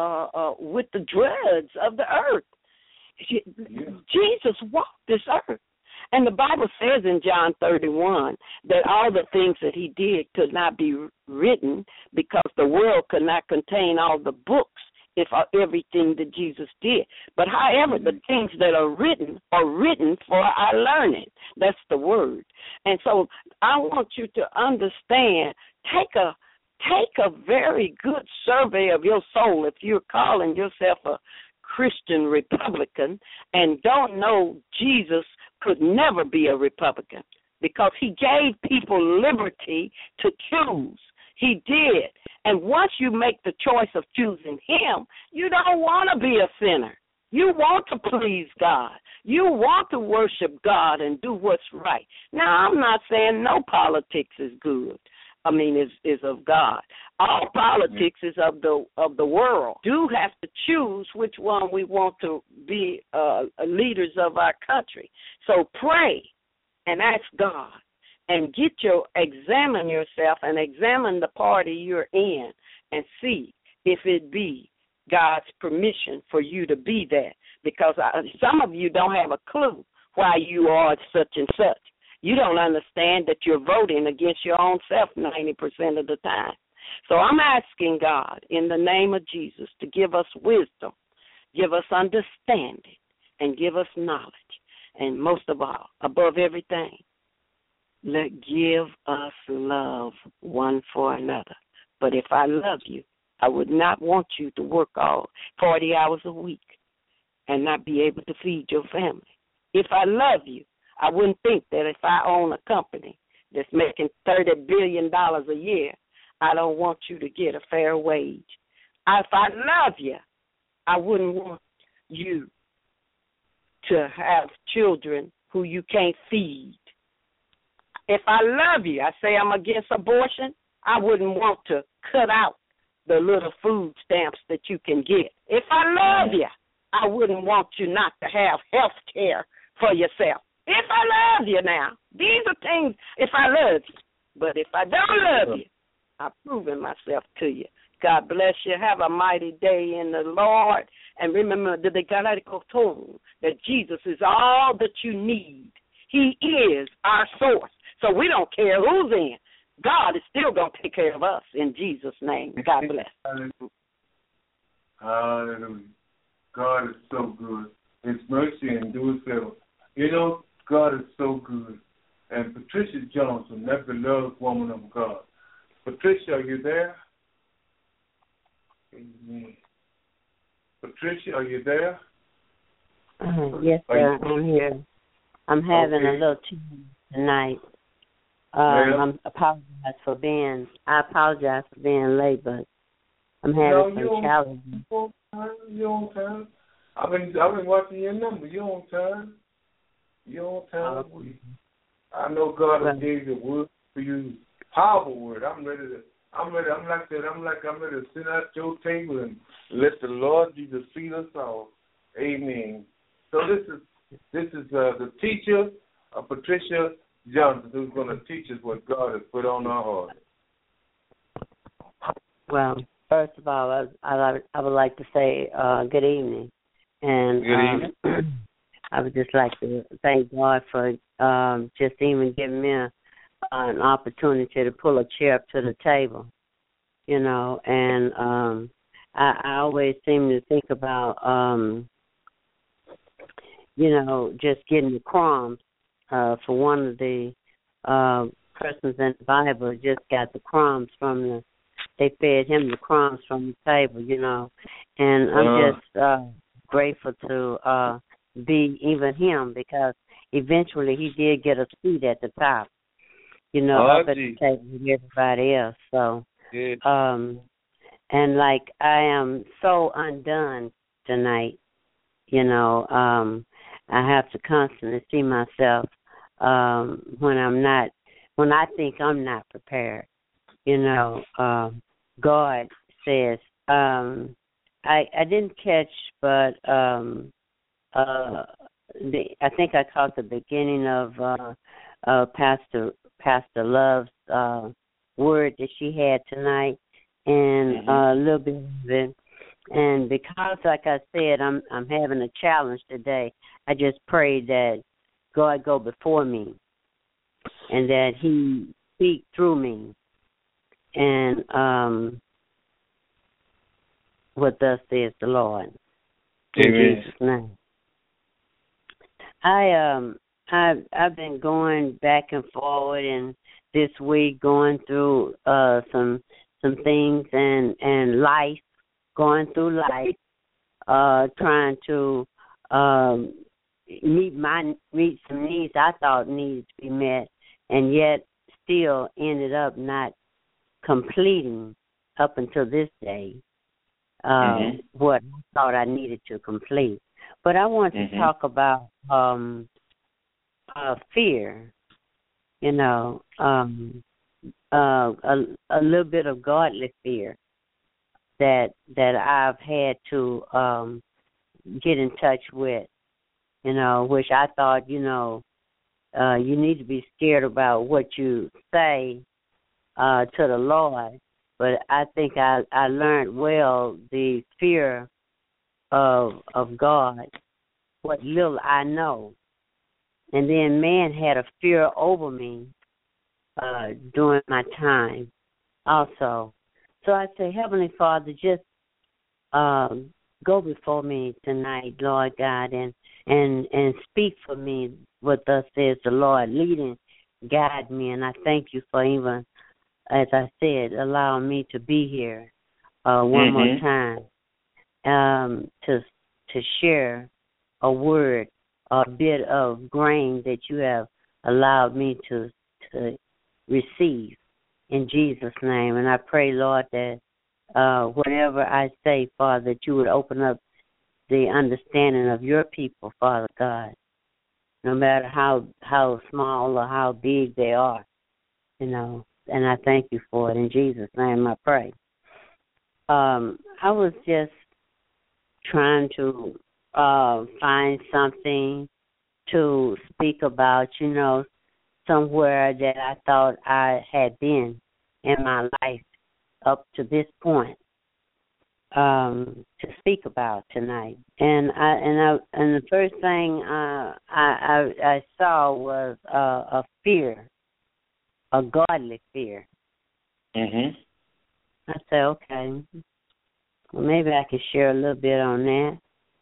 dregs of the earth. Jesus walked this earth. And the Bible says in John 31 that all the things that he did could not be written because the world could not contain all the books if everything that Jesus did. But however, the things that are written for our learning. That's the word. And so I want you to understand, take a very good survey of your soul if you're calling yourself a Christian Republican and don't know Jesus could never be a Republican because he gave people liberty to choose. He did. And once you make the choice of choosing him, you don't want to be a sinner. You want to please God. You want to worship God and do what's right. Now, I'm not saying no politics is good. Is of God. All politics is of the world. Do have to choose which one we want to be leaders of our country. So pray and ask God and examine yourself and examine the party you're in and see if it be God's permission for you to be there. Because some of you don't have a clue why you are such and such. You don't understand that you're voting against your own self 90% of the time. So I'm asking God in the name of Jesus to give us wisdom, give us understanding, and give us knowledge. And most of all, above everything, give us love one for another. But if I love you, I would not want you to work all 40 hours a week and not be able to feed your family. If I love you, I wouldn't think that if I own a company that's making $30 billion a year, I don't want you to get a fair wage. If I love you, I wouldn't want you to have children who you can't feed. If I love you, I say I'm against abortion, I wouldn't want to cut out the little food stamps that you can get. If I love you, I wouldn't want you not to have health care for yourself. If I love you now, these are things if I love you. But if I don't love you, I've proven myself to you. God bless you. Have a mighty day in the Lord. And remember that Jesus is all that you need. He is our source. So we don't care who's in. God is still going to take care of us in Jesus' name. God bless. Hallelujah. God is so good. His mercy endures forever. You know, God is so good. And Patricia Johnson, that beloved woman of God. Patricia, are you there? Amen. Patricia, are you there? Yes, sir. I'm here. I'm having a little tea tonight. I apologize for being late, but I'm having some challenges. You're on time. I've been watching your number. You're on time. I know God has gave you a word for you, powerful word. I'm ready. I'm like that. I'm ready to sit at your table and let the Lord Jesus feed us all. Amen. So this is the teacher, Patricia Johnson, who's going to teach us what God has put on our heart. Well, first of all, I would like to say good evening, and good evening. I would just like to thank God for just even giving me an opportunity to pull a chair up to the table, you know, and I always seem to think about, you know, just getting the crumbs for one of the persons in the Bible just got the crumbs from they fed him the crumbs from the table, you know, and I'm just grateful to be even him because eventually he did get a seat at the top, you know, up at the table with everybody else. So, and like I am so undone tonight, you know, I have to constantly see myself when I think I'm not prepared, you know. God says, I didn't catch, but I think I caught the beginning of Pastor Love's word that she had tonight, and a little bit of it. And because, like I said, I'm having a challenge today, I just pray that God go before me and that He speak through me. And what thus says the Lord. In Jesus' name. I've been going back and forward, and this week going through some things and life, going through life, trying to meet some needs I thought needed to be met, and yet still ended up not completing up until this day what I thought I needed to complete. But I want to talk about fear, you know, a little bit of godly fear that I've had to get in touch with, you know, which I thought, you know, you need to be scared about what you say to the Lord. But I think I learned well the fear of God, what little I know. And then man had a fear over me during my time also. So I say, Heavenly Father, just go before me tonight, Lord God, and speak for me what thus says the Lord. Lead and guide me, and I thank you for even, as I said, allowing me to be here one more time to share a word, a bit of grain that you have allowed me to receive in Jesus' name. And I pray, Lord, that whatever I say, Father, that you would open up the understanding of your people, Father God, no matter how small or how big they are, and I thank you for it. In Jesus' name I pray. I was just trying to find something to speak about, somewhere that I thought I had been in my life up to this point to speak about tonight. And the first thing I saw was a fear, a godly fear. Mhm. I said, okay, well, maybe I could share a little bit on that.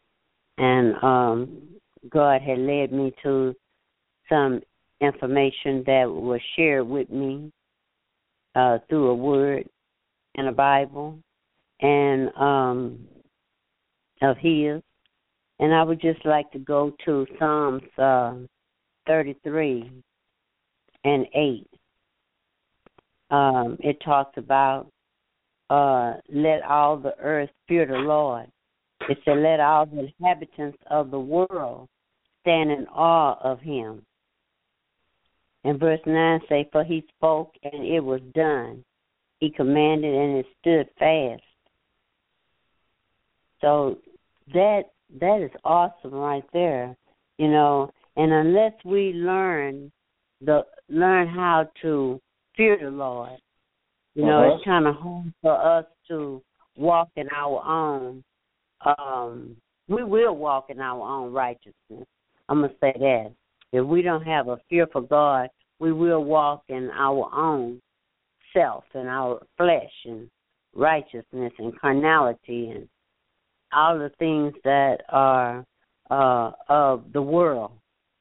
And God had led me to some information that was shared with me through a word in the Bible and of His. And I would just like to go to Psalms 33 and 8. It talks about let all the earth fear the Lord. It said, let all the inhabitants of the world stand in awe of Him. And verse 9 say, for He spoke and it was done. He commanded and it stood fast. So that is awesome right there, And unless we learn how to fear the Lord, it's kind of hard for us to walk in our own. We will walk in our own righteousness. I'm going to say that. If we don't have a fear for God, we will walk in our own self and our flesh and righteousness and carnality and all the things that are of the world.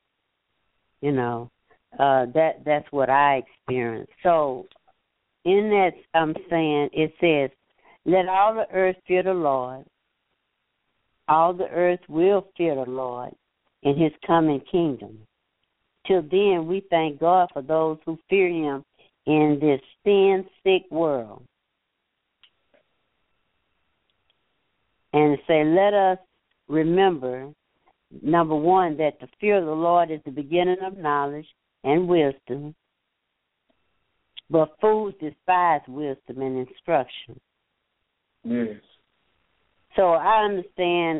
That's what I experienced. So in that, I'm saying, it says, let all the earth fear the Lord. All the earth will fear the Lord in His coming kingdom. Till then, we thank God for those who fear Him in this sin-sick world. And say, let us remember, number one, that the fear of the Lord is the beginning of knowledge and wisdom. But fools despise wisdom and instruction. Yes. So I understand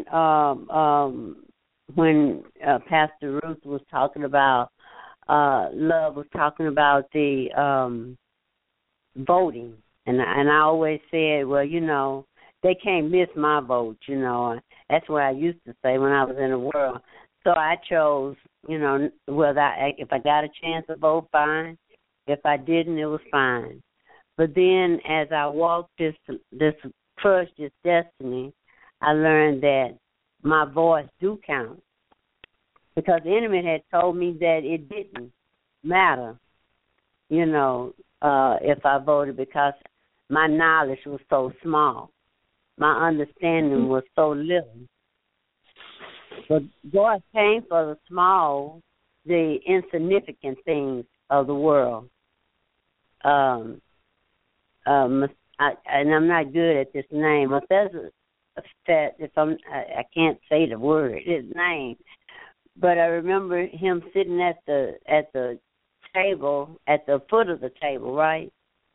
when Pastor Ruth was talking about, Love was talking about the voting. And I always said, well, they can't miss my vote, That's what I used to say when I was in the world. So I chose, if I got a chance to vote, fine. If I didn't, it was fine. But then as I walked this destiny, I learned that my voice do count. Because the enemy had told me that it didn't matter, if I voted, because my knowledge was so small. My understanding was so little. But God came for the small, the insignificant things of the world. And I'm not good at this name. I can't say the word, his name. But I remember him sitting at the table, at the foot of the table, right?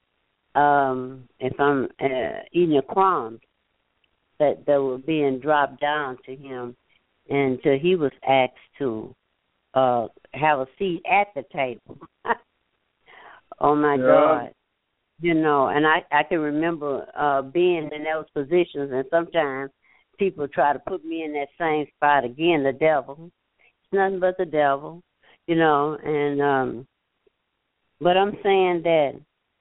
If I'm eating the crumbs that were being dropped down to him, until he was asked to have a seat at the table. Oh my God. And I can remember being in those positions, and sometimes people try to put me in that same spot again, the devil. It's nothing but the devil, and but I'm saying that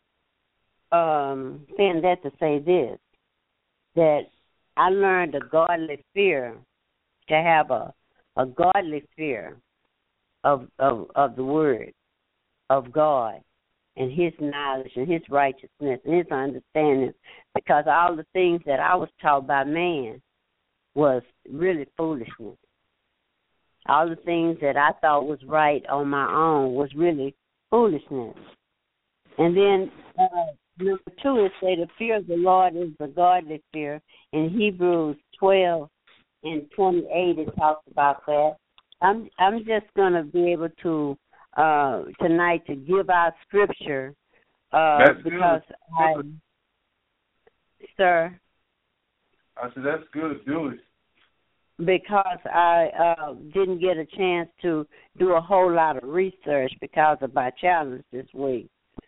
to say this, that I learned a godly fear, to have a godly fear of the word of God, and his knowledge and his righteousness and his understanding, because all the things that I was taught by man was really foolishness. All the things that I thought was right on my own was really foolishness. And then number 2 is say the fear of the Lord is the godly fear. In Hebrews 12 and 28 it talks about that. I'm just going to be able to tonight to give out scripture because good. Sir? I said that's good. Do it. Because I didn't get a chance to do a whole lot of research because of my challenge this week.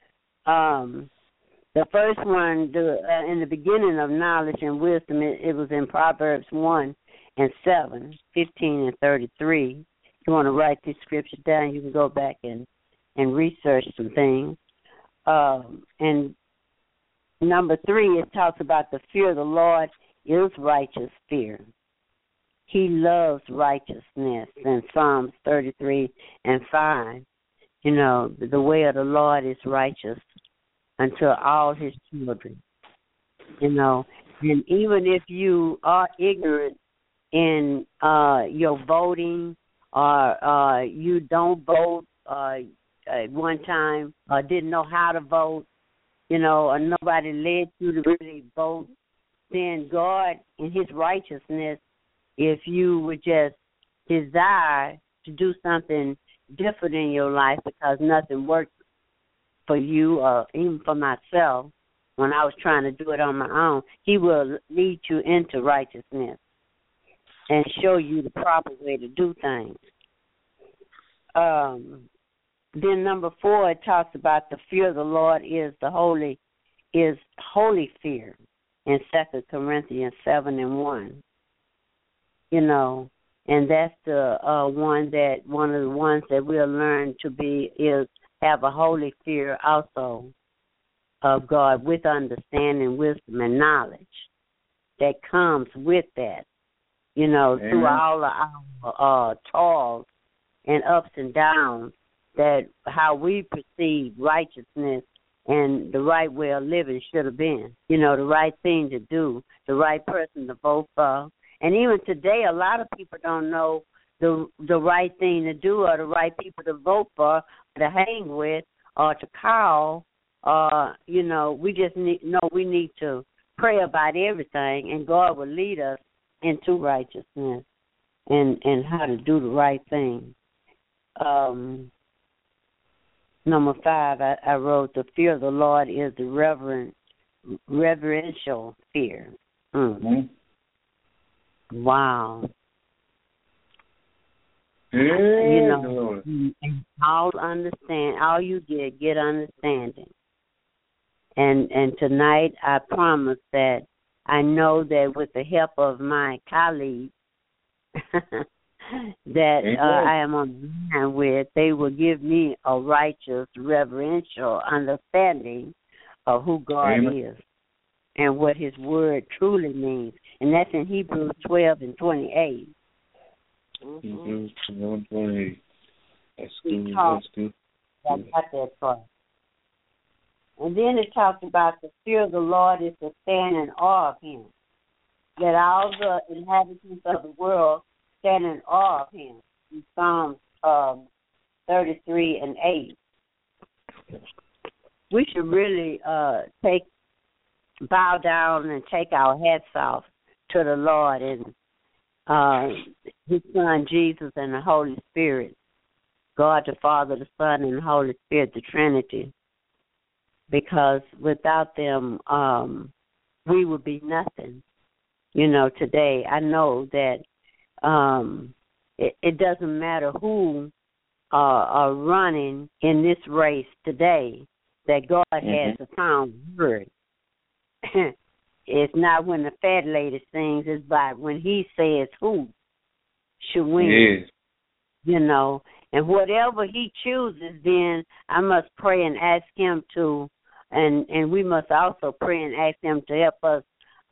The first one, in the beginning of knowledge and wisdom, it was in Proverbs 1 and 7, 15 and 33. If you want to write these scriptures down, you can go back and research some things. And number 3, it talks about the fear of the Lord is righteous fear. He loves righteousness in Psalms 33 and 5. You know, the way of the Lord is righteous unto all his children. You know, and even if you are ignorant in your voting or you don't vote at one time or didn't know how to vote, you know, or nobody led you to really vote, then God in his righteousness, if you would just desire to do something different in your life because nothing worked for you or even for myself when I was trying to do it on my own, he will lead you into righteousness and show you the proper way to do things. Then number 4, it talks about the fear of the Lord is holy fear in 2 Corinthians 7 and 1. You know, and that's the one of the ones that we'll learn to be is have a holy fear also of God with understanding, wisdom, and knowledge that comes with that. You know, Amen. Through all of our toils and ups and downs, that how we perceive righteousness and the right way of living should have been. You know, the right thing to do, the right person to vote for. And even today, a lot of people don't know the right thing to do or the right people to vote for, or to hang with, or to call. You know, we just we need to pray about everything, and God will lead us into righteousness and how to do the right thing. Number 5, I wrote, the fear of the Lord is the reverential fear. Mm-hmm. Wow. Yeah, you know, all you get understanding. And tonight I promise that I know that with the help of my colleagues that I am on the line with, they will give me a righteous, reverential understanding of who God Amen. is and what his word truly means. And that's in Hebrews 12 and 28. Hebrews 12 and 28. That's good. That's good. I got that part. And then it talks about the fear of the Lord is to stand in awe of him. That all the inhabitants of the world stand in awe of him. In Psalms 33 and 8. We should really bow down and take our hats off to the Lord and his Son Jesus and the Holy Spirit, God the Father, the Son, and the Holy Spirit, the Trinity, because without them we would be nothing. You know, today I know that it doesn't matter who are running in this race today, that God has a sound word. It's not when the fat lady sings, it's by when he says who should win. Yes. You know, and whatever he chooses, then I must pray and ask him to, and we must also pray and ask him to help us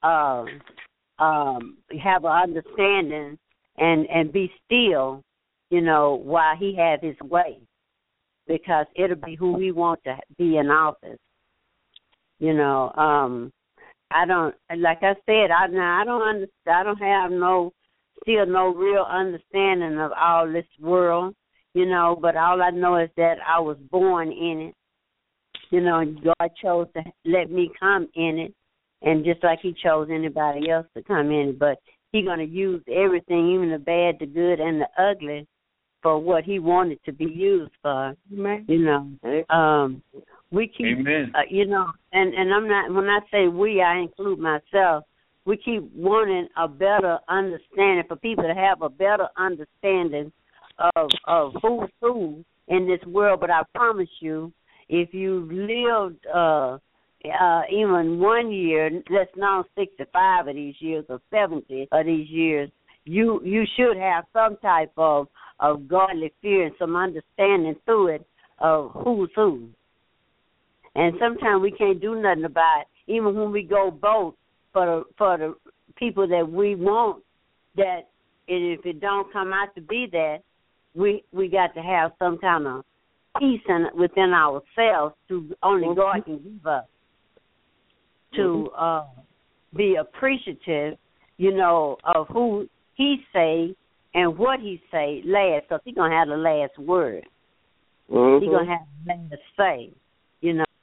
have an understanding and be still, you know, while he has his way. because it'll be who we want to be in office. You know, I don't, like I said, I don't understand. I don't have still no real understanding of all this world, you know, but all I know is that I was born in it, you know, and God chose to let me come in it, and just like he chose anybody else to come in it, but he's going to use everything, even the bad, the good, and the ugly, for what he wanted to be used for. Amen. You know, we keep, you know, and I'm not, when I say we, I include myself. We keep wanting a better understanding, for people to have a better understanding of who's who in this world. But I promise you, if you've lived even 1 year, let's know 65 of these years or 70 of these years, you should have some type of godly fear and some understanding through it of who's who. And sometimes we can't do nothing about it, even when we go vote for the people that we want, that if it don't come out to be that, we got to have some kind of peace within ourselves to only God can give us, to be appreciative, you know, of who he say and what he say last, because he's going to have the last word. He's going to have the last say, you know.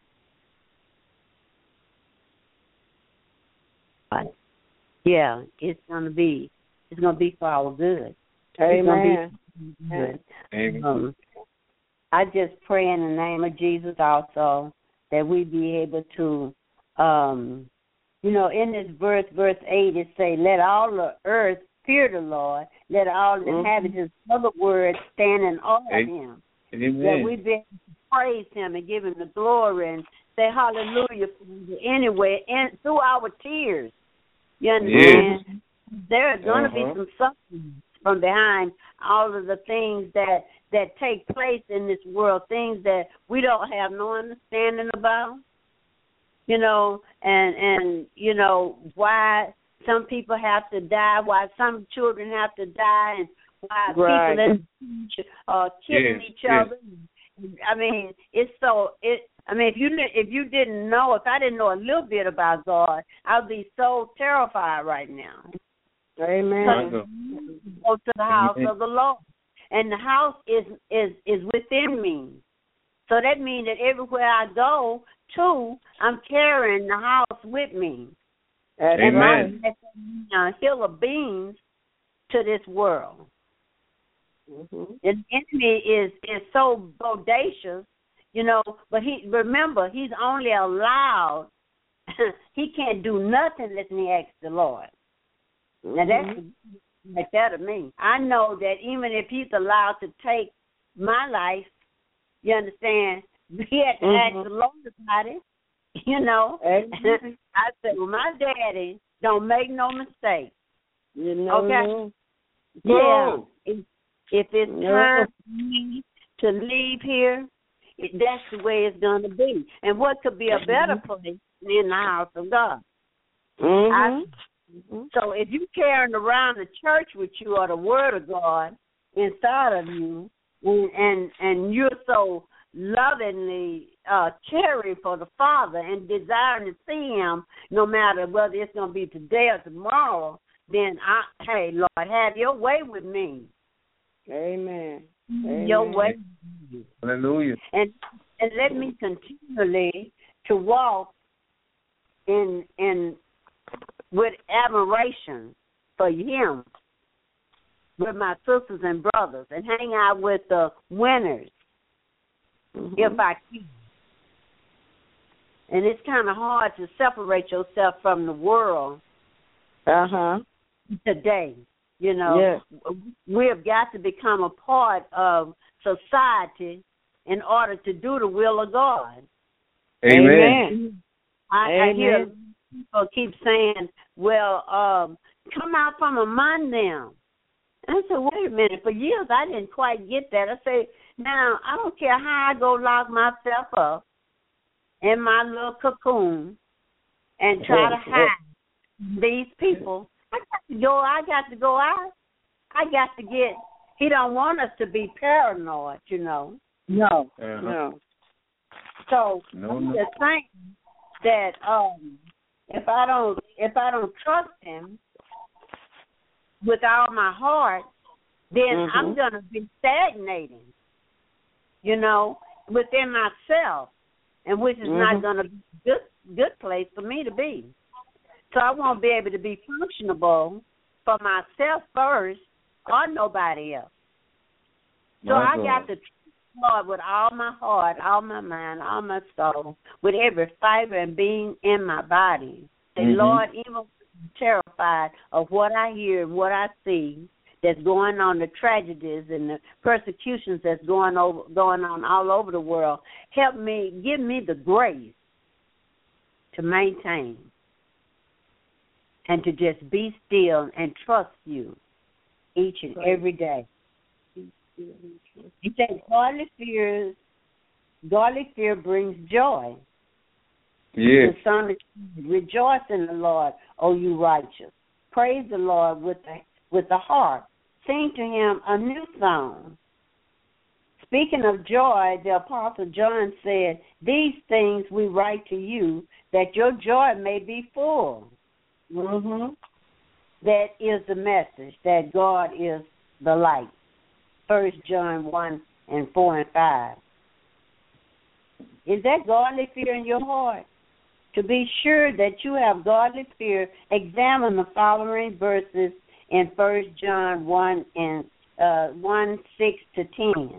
Yeah, it's gonna be for our good. Amen. Amen. I just pray in the name of Jesus also that we be able to, you know, in this verse 8, it say, "Let all the earth fear the Lord. Let all the inhabitants of the world stand in awe of Him." Amen. That we be able to praise Him and give Him the glory and say hallelujah anyway, and through our tears. You understand? Yes. There are going to be some suffering from behind all of the things that take place in this world, things that we don't have no understanding about, you know, and you know, why some people have to die, why some children have to die, and why people are killing each other. I mean, if you didn't know, if I didn't know a little bit about God, I'd be so terrified right now. Amen. Go to the house of the Lord, and the house is within me. So that means that everywhere I go to, I'm carrying the house with me. Amen. And I'm a hill of beans to this world. The enemy is so bodacious, you know, but remember, he's only allowed, he can't do nothing unless he asks the Lord. Now that's like that of me. I know that even if he's allowed to take my life, you understand, he had to ask the Lord about it, you know. I said, well, my daddy don't make no mistake. You know. Okay? Yeah. If it's time for me to leave here, that's the way it's going to be. And what could be a better place than the house of God? So if you're carrying around the church with you or the Word of God inside of you, and you're so lovingly caring for the Father and desiring to see Him, no matter whether it's going to be today or tomorrow, then hey, Lord, have your way with me. Amen. Your way. Hallelujah. And let me continually to walk in with admiration for Him, with my sisters and brothers, and hang out with the winners, if I can. And it's kind of hard to separate yourself from the world today. You know, we have got to become a part of society in order to do the will of God. Amen. I hear people keep saying, well, come out from among them. And I said, wait a minute. For years, I didn't quite get that. I say, now, I don't care how I go lock myself up in my little cocoon and try to hide these people. I got to go out. I got to get, he don't want us to be paranoid, you know. No. No. So I'm just saying that if I don't trust him with all my heart, then I'm gonna be stagnating, within myself, and which is not gonna be a good place for me to be. So I won't be able to be functionable for myself first or nobody else. So I got to trust Lord with all my heart, all my mind, all my soul, with every fiber and being in my body. And Lord, even when I'm terrified of what I hear and what I see that's going on, the tragedies and the persecutions that's going on all over the world, help me, give me the grace to maintain and to just be still and trust you each and every day. He said, godly fear brings joy. Yes. Rejoice in the Lord, O you righteous. Praise the Lord with the heart. Sing to him a new song. Speaking of joy, the Apostle John said, these things we write to you, that your joy may be full. That is the message, that God is the light. 1 John 1:4-5. Is that godly fear in your heart? To be sure that you have godly fear, examine the following verses in 1 John 1:6-10.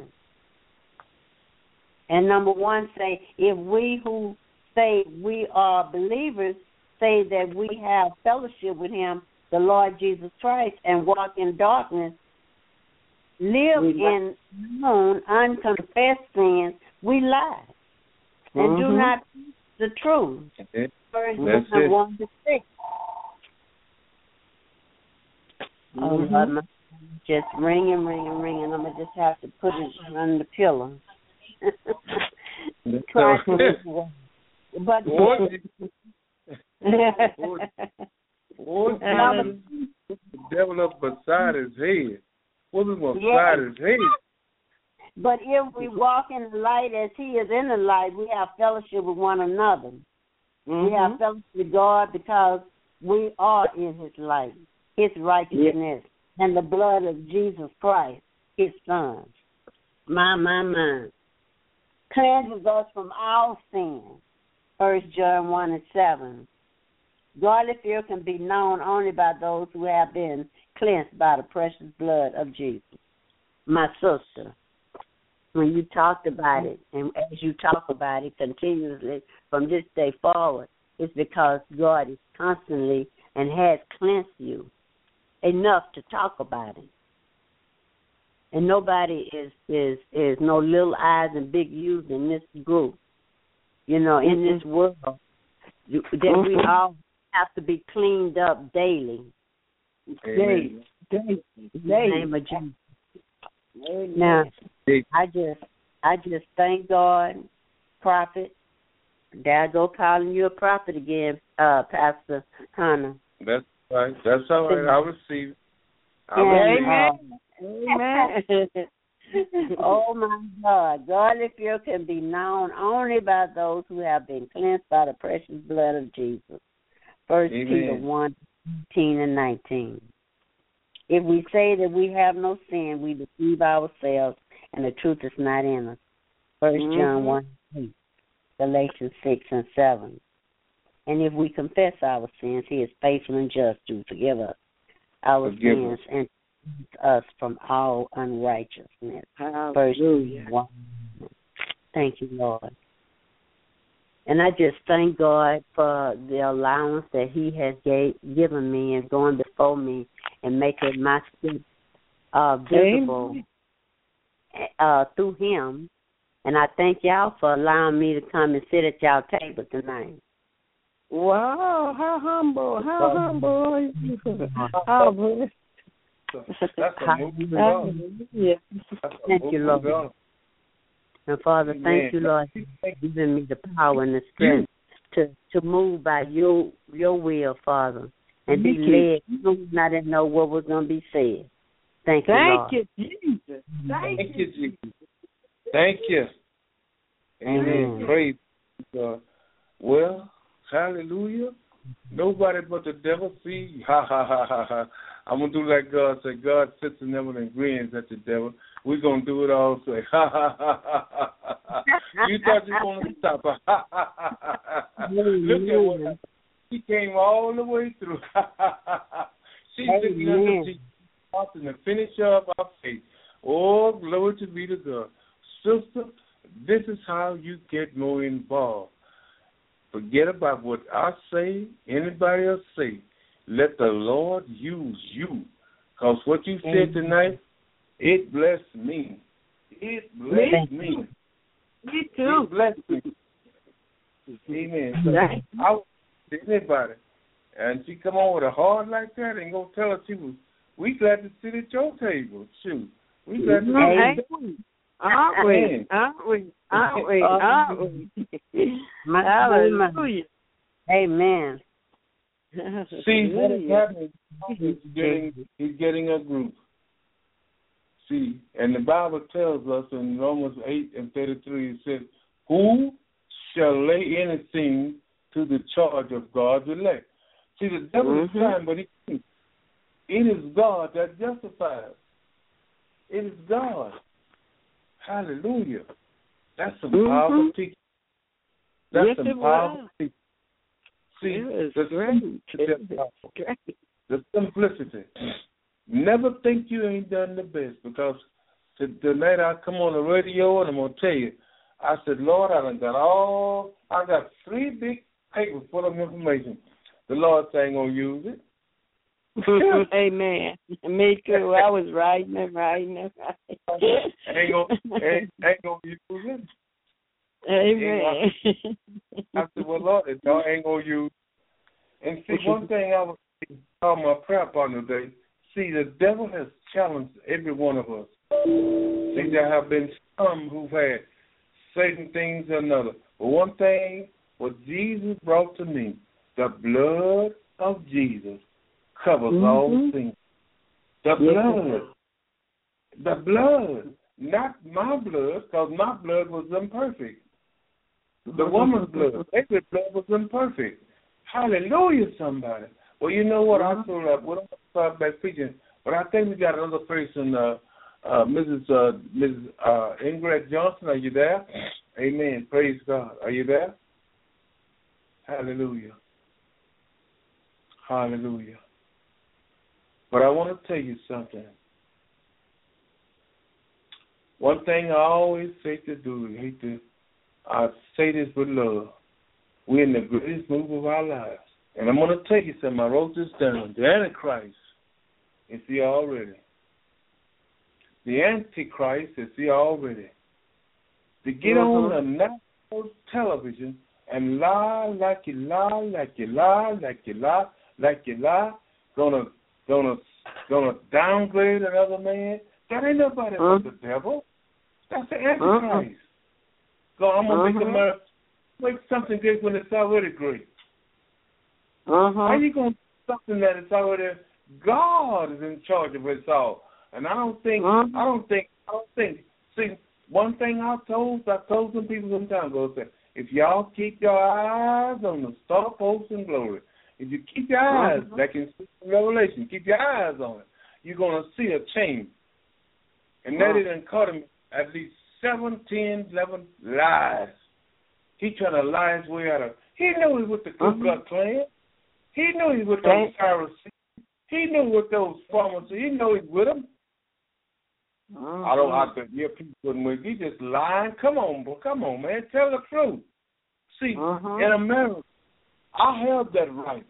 And number 1 say, if we who say we are believers say that we have fellowship with him, the Lord Jesus Christ, and walk in darkness, live in known, unconfessed sins, we lie and do not speak the truth. First John 1-6. Oh, Lord, my just ringing. I'm going to just have to put it on the pillow. Try to but the devil up beside his head. What is beside his head? But if we walk in the light as he is in the light, we have fellowship with one another. We have fellowship with God because we are in his light, his righteousness, and the blood of Jesus Christ, his son. My. Cleanses us from all sin. 1 John 1:7. Godly fear can be known only by those who have been cleansed by the precious blood of Jesus. My sister, when you talked about it, and as you talk about it continuously from this day forward, it's because God is constantly and has cleansed you enough to talk about it. And nobody is no little I's and big U's in this group. In this world, that we all have to be cleaned up daily. Daily. In the name of Jesus. Now, I just thank God, prophet. There I go calling you a prophet again, Pastor Hunter. That's right. That's all right. I'll receive it. Amen. Oh, my God. Godly fear can be known only by those who have been cleansed by the precious blood of Jesus. 1 Peter 1:18-19. If we say that we have no sin, we deceive ourselves, and the truth is not in us. 1 John 1:8, Galatians 6:7. And if we confess our sins, he is faithful and just to forgive us our sins and us from all unrighteousness. Hallelujah. 1. Thank you, Lord. And I just thank God for the allowance that he has given me and going before me and making my steps visible through him. And I thank y'all for allowing me to come and sit at y'all table tonight. Wow, how humble. How blessed. That's a moving God. Thank you, Lord. And Father, thank you, Lord, for giving me the power and the strength to move by your will, Father, and be led. I didn't know what was going to be said. Thank you, Lord. Thank you, Jesus. Thank you, Jesus. Thank you. Amen. Praise God. Well, hallelujah. Nobody but the devil. See, ha, ha, ha, ha, ha. I'm going to do like God said. God sits in heaven and grins at the devil. We're going to do it all. Say, ha, ha, ha, ha, ha, ha. You thought you were going to stop. Ha, ha, ha, ha, ha. Look at what happened. She came all the way through. She's the finisher of our faith. Oh, glory to be to God. Sister, this is how you get more involved. Forget about what I say, anybody else say. Let the Lord use you. Because what you said tonight, it blessed me. It blessed me. Me too. It blessed me. Amen. So I was anybody, and she come on with a heart like that and go tell her we glad to sit at your table. Shoot. We glad to sit. Aren't we? Hallelujah. Amen. See, what is happening? He's getting a group. See, and the Bible tells us in Romans 8:33, it says, who shall lay anything to the charge of God's elect? See, the devil is trying, but it is God that justifies. It is God. Hallelujah. That's some powerful teaching. That's some powerful teaching. See, the simplicity. Never think you ain't done the best, because tonight I come on the radio and I'm going to tell you, I said, Lord, I got 3 big papers full of information. The Lord said, I ain't going to use it. Amen. Me too. I was writing it. Ain't gonna use it. Amen. I said, well, Lord, I ain't gonna use it. And see, one thing I was telling my prayer partner today, see, the devil has challenged every one of us. See, there have been some who've had certain things or another. But one thing, what Jesus brought to me, the blood of Jesus covers all things. The blood, not my blood, because my blood was imperfect. The woman's blood, every blood was imperfect. Hallelujah, somebody. Well, you know what? I told her, we don't start back preaching, but I think we got another person, Mrs. Ingrid Johnson. Are you there? Amen. Praise God. Are you there? Hallelujah. Hallelujah. But I want to tell you something. One thing I always say to do, I say this with love. We're in the greatest move of our lives. And I'm going to tell you something. I wrote this down. The Antichrist is here already. The Antichrist is here already. To get on the national television and lie like you lie, like you lie, like you lie, like you lie, gonna downgrade another man. That ain't nobody but the devil. That's the Antichrist. So I'm gonna make something great when it's already great. How you gonna do something that is already? God is in charge of it all. And I don't think. See, one thing I told some people some time ago, said, if y'all keep your eyes on the star post in glory, if you keep your eyes, like in Revelation, keep your eyes on it, you're going to see a change. And that didn't caught him at least 7, 10, 11 lies. He trying to lie his way out of. He knew he was with the Ku Klux Klan. He knew he was with those Pharisees. He knew with those pharmacists. He knew he was with them. I don't have to hear people when he just lying. Come on, man, tell the truth. See, in America, I have that right.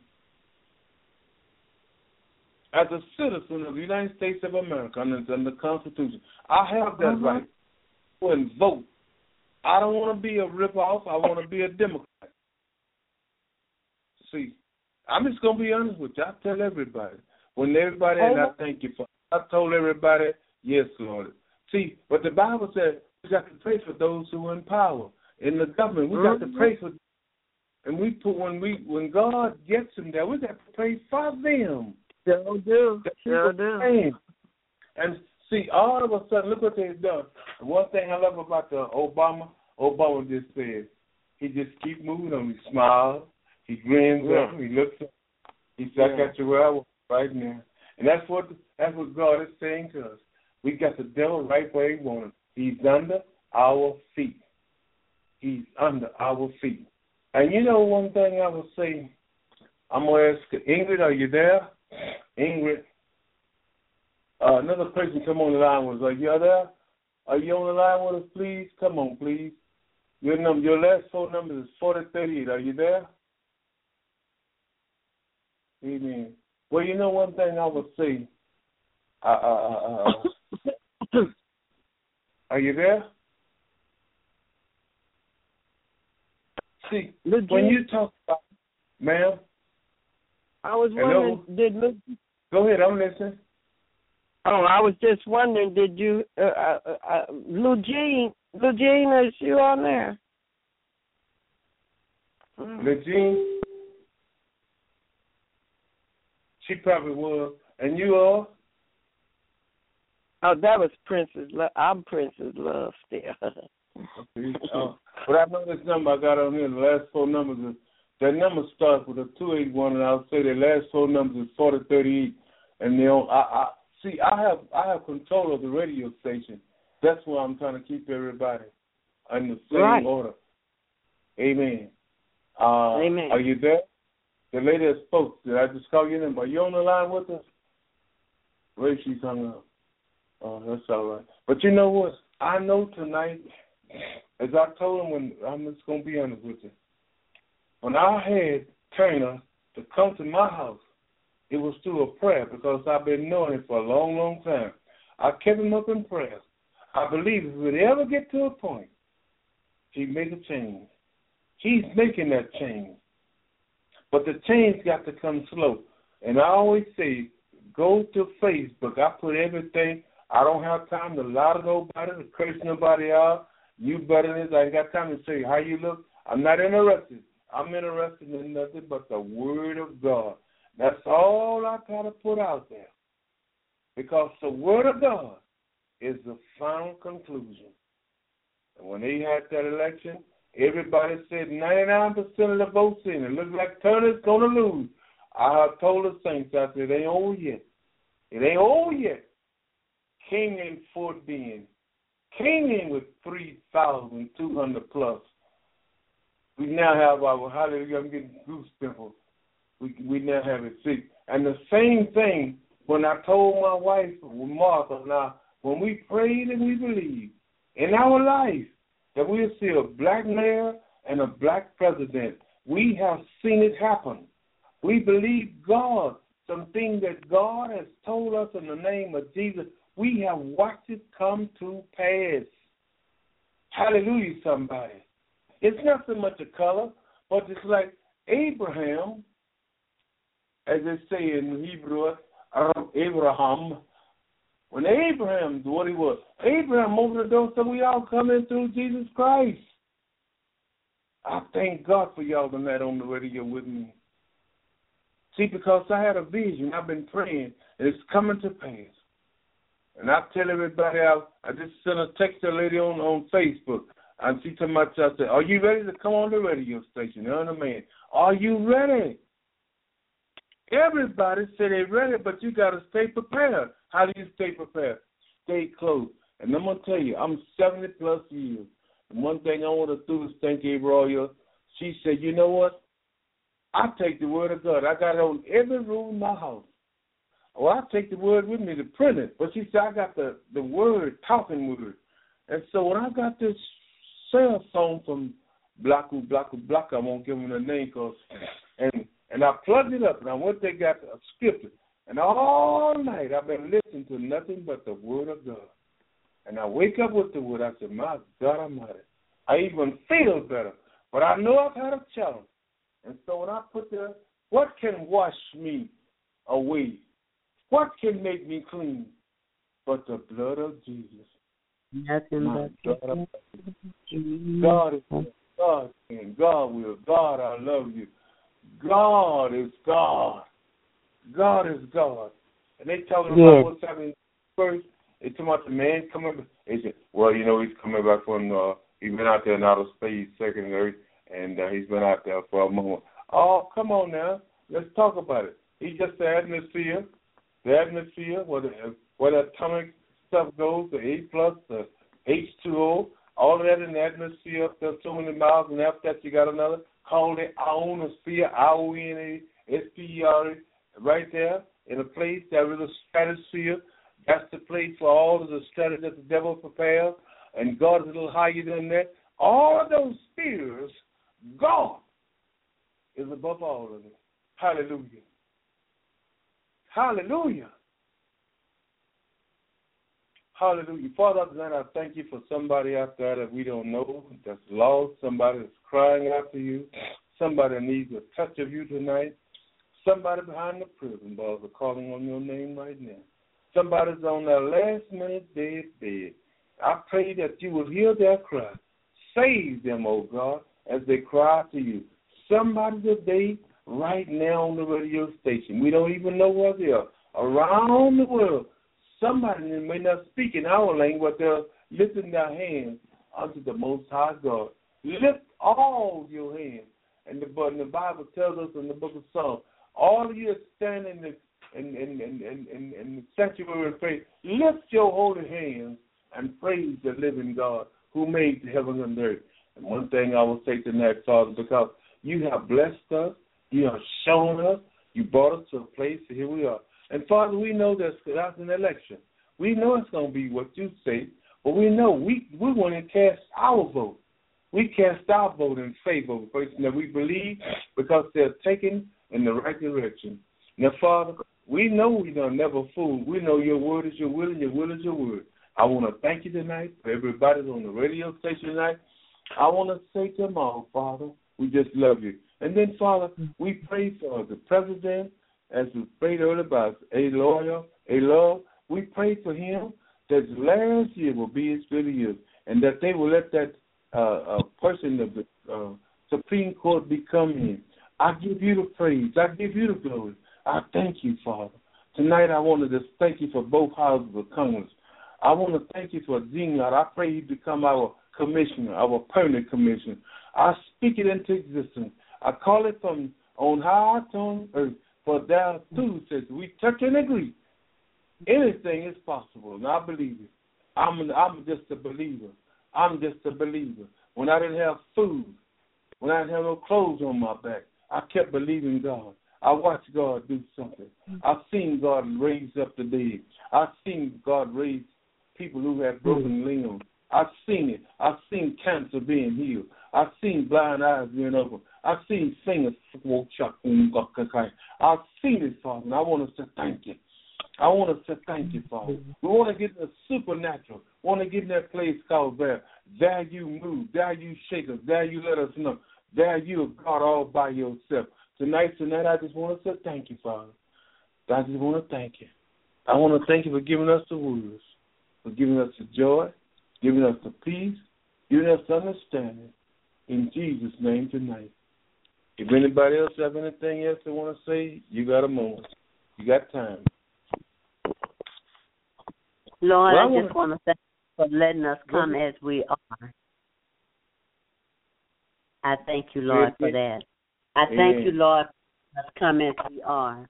As a citizen of the United States of America, under the Constitution, I have that right to go and vote. I don't want to be a ripoff. I want to be a Democrat. See, I'm just going to be honest with you. I tell everybody. And I thank you for it. I told everybody, yes, Lord. See, but the Bible says we got to pray for those who are in power. In the government, we got to pray for them. And when God gets them there, we got to pray for them. Sure do. And see, all of a sudden, look what they've done. one thing I love about the Obama just said, he just keep moving on. He smiles, he grins up, he looks up. He said, I got you where I was right now. And that's what God is saying to us. We got the devil right where he wants him. He's under our feet. He's under our feet. And you know one thing I will say, I'm going to ask Ingrid, are you there? Ingrid, another person come on the line with us. Are you there? Are you on the line with us, please? Come on, please. Your last phone number is 4038. Are you there? Amen. Well, you know one thing I would say. Are you there? See, when you talk about, ma'am. I was wondering, Go ahead, I'm listening. Oh, I was just wondering, did you, Lugene, is you on there? Lugene? She probably was. And you are? Oh, that was Princess Love. I'm Princess Love still. But I know this number I got on here, the last four numbers, that number starts with a 281, and I'll say the last four numbers is 4038. And I have control of the radio station. That's why I'm trying to keep everybody in the same order. Amen. Amen. Are you there? The lady that spoke, did I just call your number? Are you on the line with us? Where she's hung up. Oh, that's all right. But you know what? I know tonight, as I told him, when I'm just going to be honest with you, when I had Turner to come to my house, it was through a prayer because I've been knowing it for a long, long time. I kept him up in prayer. I believe if we'd ever get to a point, he'd make a change. He's making that change. But the change got to come slow. And I always say, go to Facebook. I put everything. I don't have time to lie to nobody, to curse nobody out. You better than this. I ain't got time to say how you look. I'm not interested. I'm interested in nothing but the Word of God. That's all I got to put out there. Because the Word of God is the final conclusion. And when they had that election, everybody said 99% of the votes in. It looks like Turner's going to lose. I have told the Saints, I said, it ain't over yet. It ain't over yet. Came in Fort Bend. Came in with 3,200 plus. We now have our, hallelujah, I'm getting goose pimples. We now have it. See, and the same thing when I told my wife, Martha, now, when we prayed and we believed in our life that we'll see a black mayor and a black president, we have seen it happen. We believe God, some things that God has told us in the name of Jesus, we have watched it come to pass. Hallelujah, somebody. It's not so much a color, but it's like Abraham, as they say in Hebrew, Abraham. When Abraham, what he was, Abraham opened the door so we all come in through Jesus Christ. I thank God for y'all tonight on the radio with me. See, because I had a vision, I've been praying, and it's coming to pass. And I tell everybody, I just sent a text to a lady on Facebook, and she told me, I said, are you ready to come on the radio station? Man, are you ready? Everybody said they're ready, but you got to stay prepared. How do you stay prepared? Stay close. And I'm going to tell you, I'm 70-plus years. And one thing I want to do is thank April. She said, you know what? I take the Word of God. I got it on every room in my house. Well, I take the Word with me to print it. But she said, I got the Word, talking Word. And so when I got this cell phone from Blacku, I won't give him the name, and I plugged it up, and I went there, got a scripture. And all night I've been listening to nothing but the Word of God. And I wake up with the Word. I said, my God Almighty. I even feel better. But I know I've had a challenge. And so when I put there, what can wash me away? What can make me clean but the blood of Jesus? Nothing but God is God, and God will. God, I love you. God is God. God is God. And they talking about what's happening first. They talking about the man coming. They said, well, you know, he's coming back from. He's been out there in outer space, second Earth, and he's been out there for a moment. Oh, come on now, let's talk about it. He's just the atmosphere where the atomic stuff goes, the A plus, the H2O, all of that in the atmosphere up there so many miles, and after that you got another called the ionosphere, IONASPERE, right there in a place that is a stratosphere. That's the place for all of the strategy that the devil prepares, and God is a little higher than that. All of those spheres, God is above all of it. Hallelujah. Hallelujah. Hallelujah. Father, tonight I thank you for somebody out there that we don't know, that's lost, somebody that's crying out to you, somebody that needs a touch of you tonight, somebody behind the prison bars are calling on your name right now. Somebody's on their last-minute bed. I pray that you will hear their cry. Save them, oh God, as they cry to you. Somebody today, right now on the radio station, we don't even know where they are, around the world, somebody may not speak in our language, but they're lifting their hands unto the Most High God. Lift all your hands. And the Bible tells us in the book of Psalms, all of you that stand in the sanctuary and pray, lift your holy hands and praise the living God who made the heaven and earth. And one thing I will say tonight, Father, because you have blessed us, you have shown us, you brought us to a place, and here we are. And, Father, we know that's an election. We know it's going to be what you say, but we know we want to cast our vote. We cast our vote in favor of a person that we believe because they're taken in the right direction. Now, Father, we know we're going to never fool. We know your word is your will and your will is your word. I want to thank you tonight for everybody on the radio station tonight. I want to say to them all, Father, we just love you. And then, Father, we pray for the president, as we prayed earlier about a lawyer, we pray for him that last year will be as good as years, and that they will let that person of the Supreme Court become him. I give you the praise. I give you the glory. I thank you, Father. Tonight I want to just thank you for both houses of Congress. I want to thank you for Zinglot. I pray he become our commissioner, our permanent commissioner. I speak it into existence. I call it from on high on earth. For there too says we touch and agree. Anything is possible, and I believe it. I'm just a believer. I'm just a believer. When I didn't have food, when I didn't have no clothes on my back, I kept believing God. I watched God do something. I've seen God raise up the dead. I've seen God raise people who had broken limbs. I've seen it. I've seen cancer being healed. I've seen blind eyes being opened. I've seen singers walk up. I've seen it, Father, and I want to say thank you. I want to say thank you, Father. We want to get in the supernatural. We want to get in that place called there. There you move. There you shake us. There you let us know. There you are God all by yourself. Tonight, I just want to say thank you, Father. I just want to thank you. I want to thank you for giving us the words, for giving us the joy, giving us the peace, giving us the understanding. In Jesus' name tonight. If anybody else have anything else they want to say, you got a moment. You got time. Lord, I just want to thank you for letting us come as we are. I thank you, Lord, for that. I thank you, Lord, for us come as we are.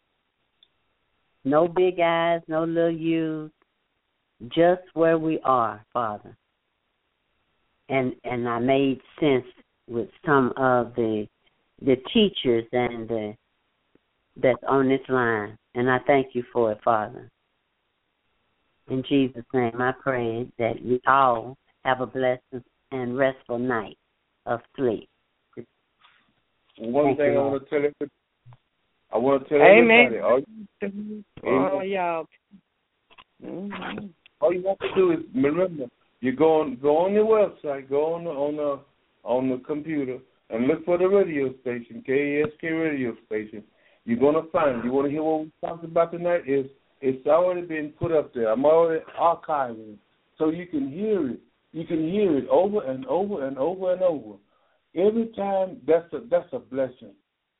No big eyes, no little U's, just where we are, Father. And I made sense with some of the teachers and that's on this line, and I thank you for it, Father. In Jesus' name, I pray that we all have a blessed and restful night of sleep. One thing I want to tell everybody. Amen. All y'all. Mm-hmm. All you have to do is remember. You go on your website, go on the computer, and look for the radio station, KASK radio station. You're gonna find it. You want to hear what we talked about tonight? It's already been put up there. I'm already archiving it, so you can hear it. You can hear it over and over and over and over. Every time, that's a blessing.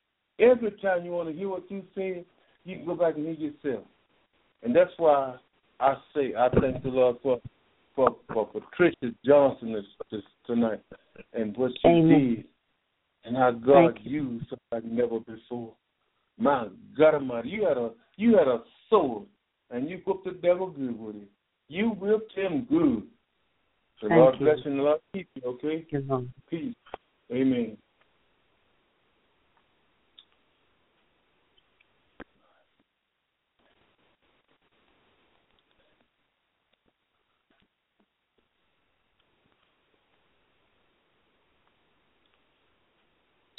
Every time you want to hear what you say, you can go back and hear yourself. And that's why I thank the Lord for Patricia Johnson this tonight and what she did and how God used her like never before. My God Almighty, you had a sword and you whooped the devil good with it. You whipped him good. The Lord bless you and the Lord keep you, okay? Peace. Amen.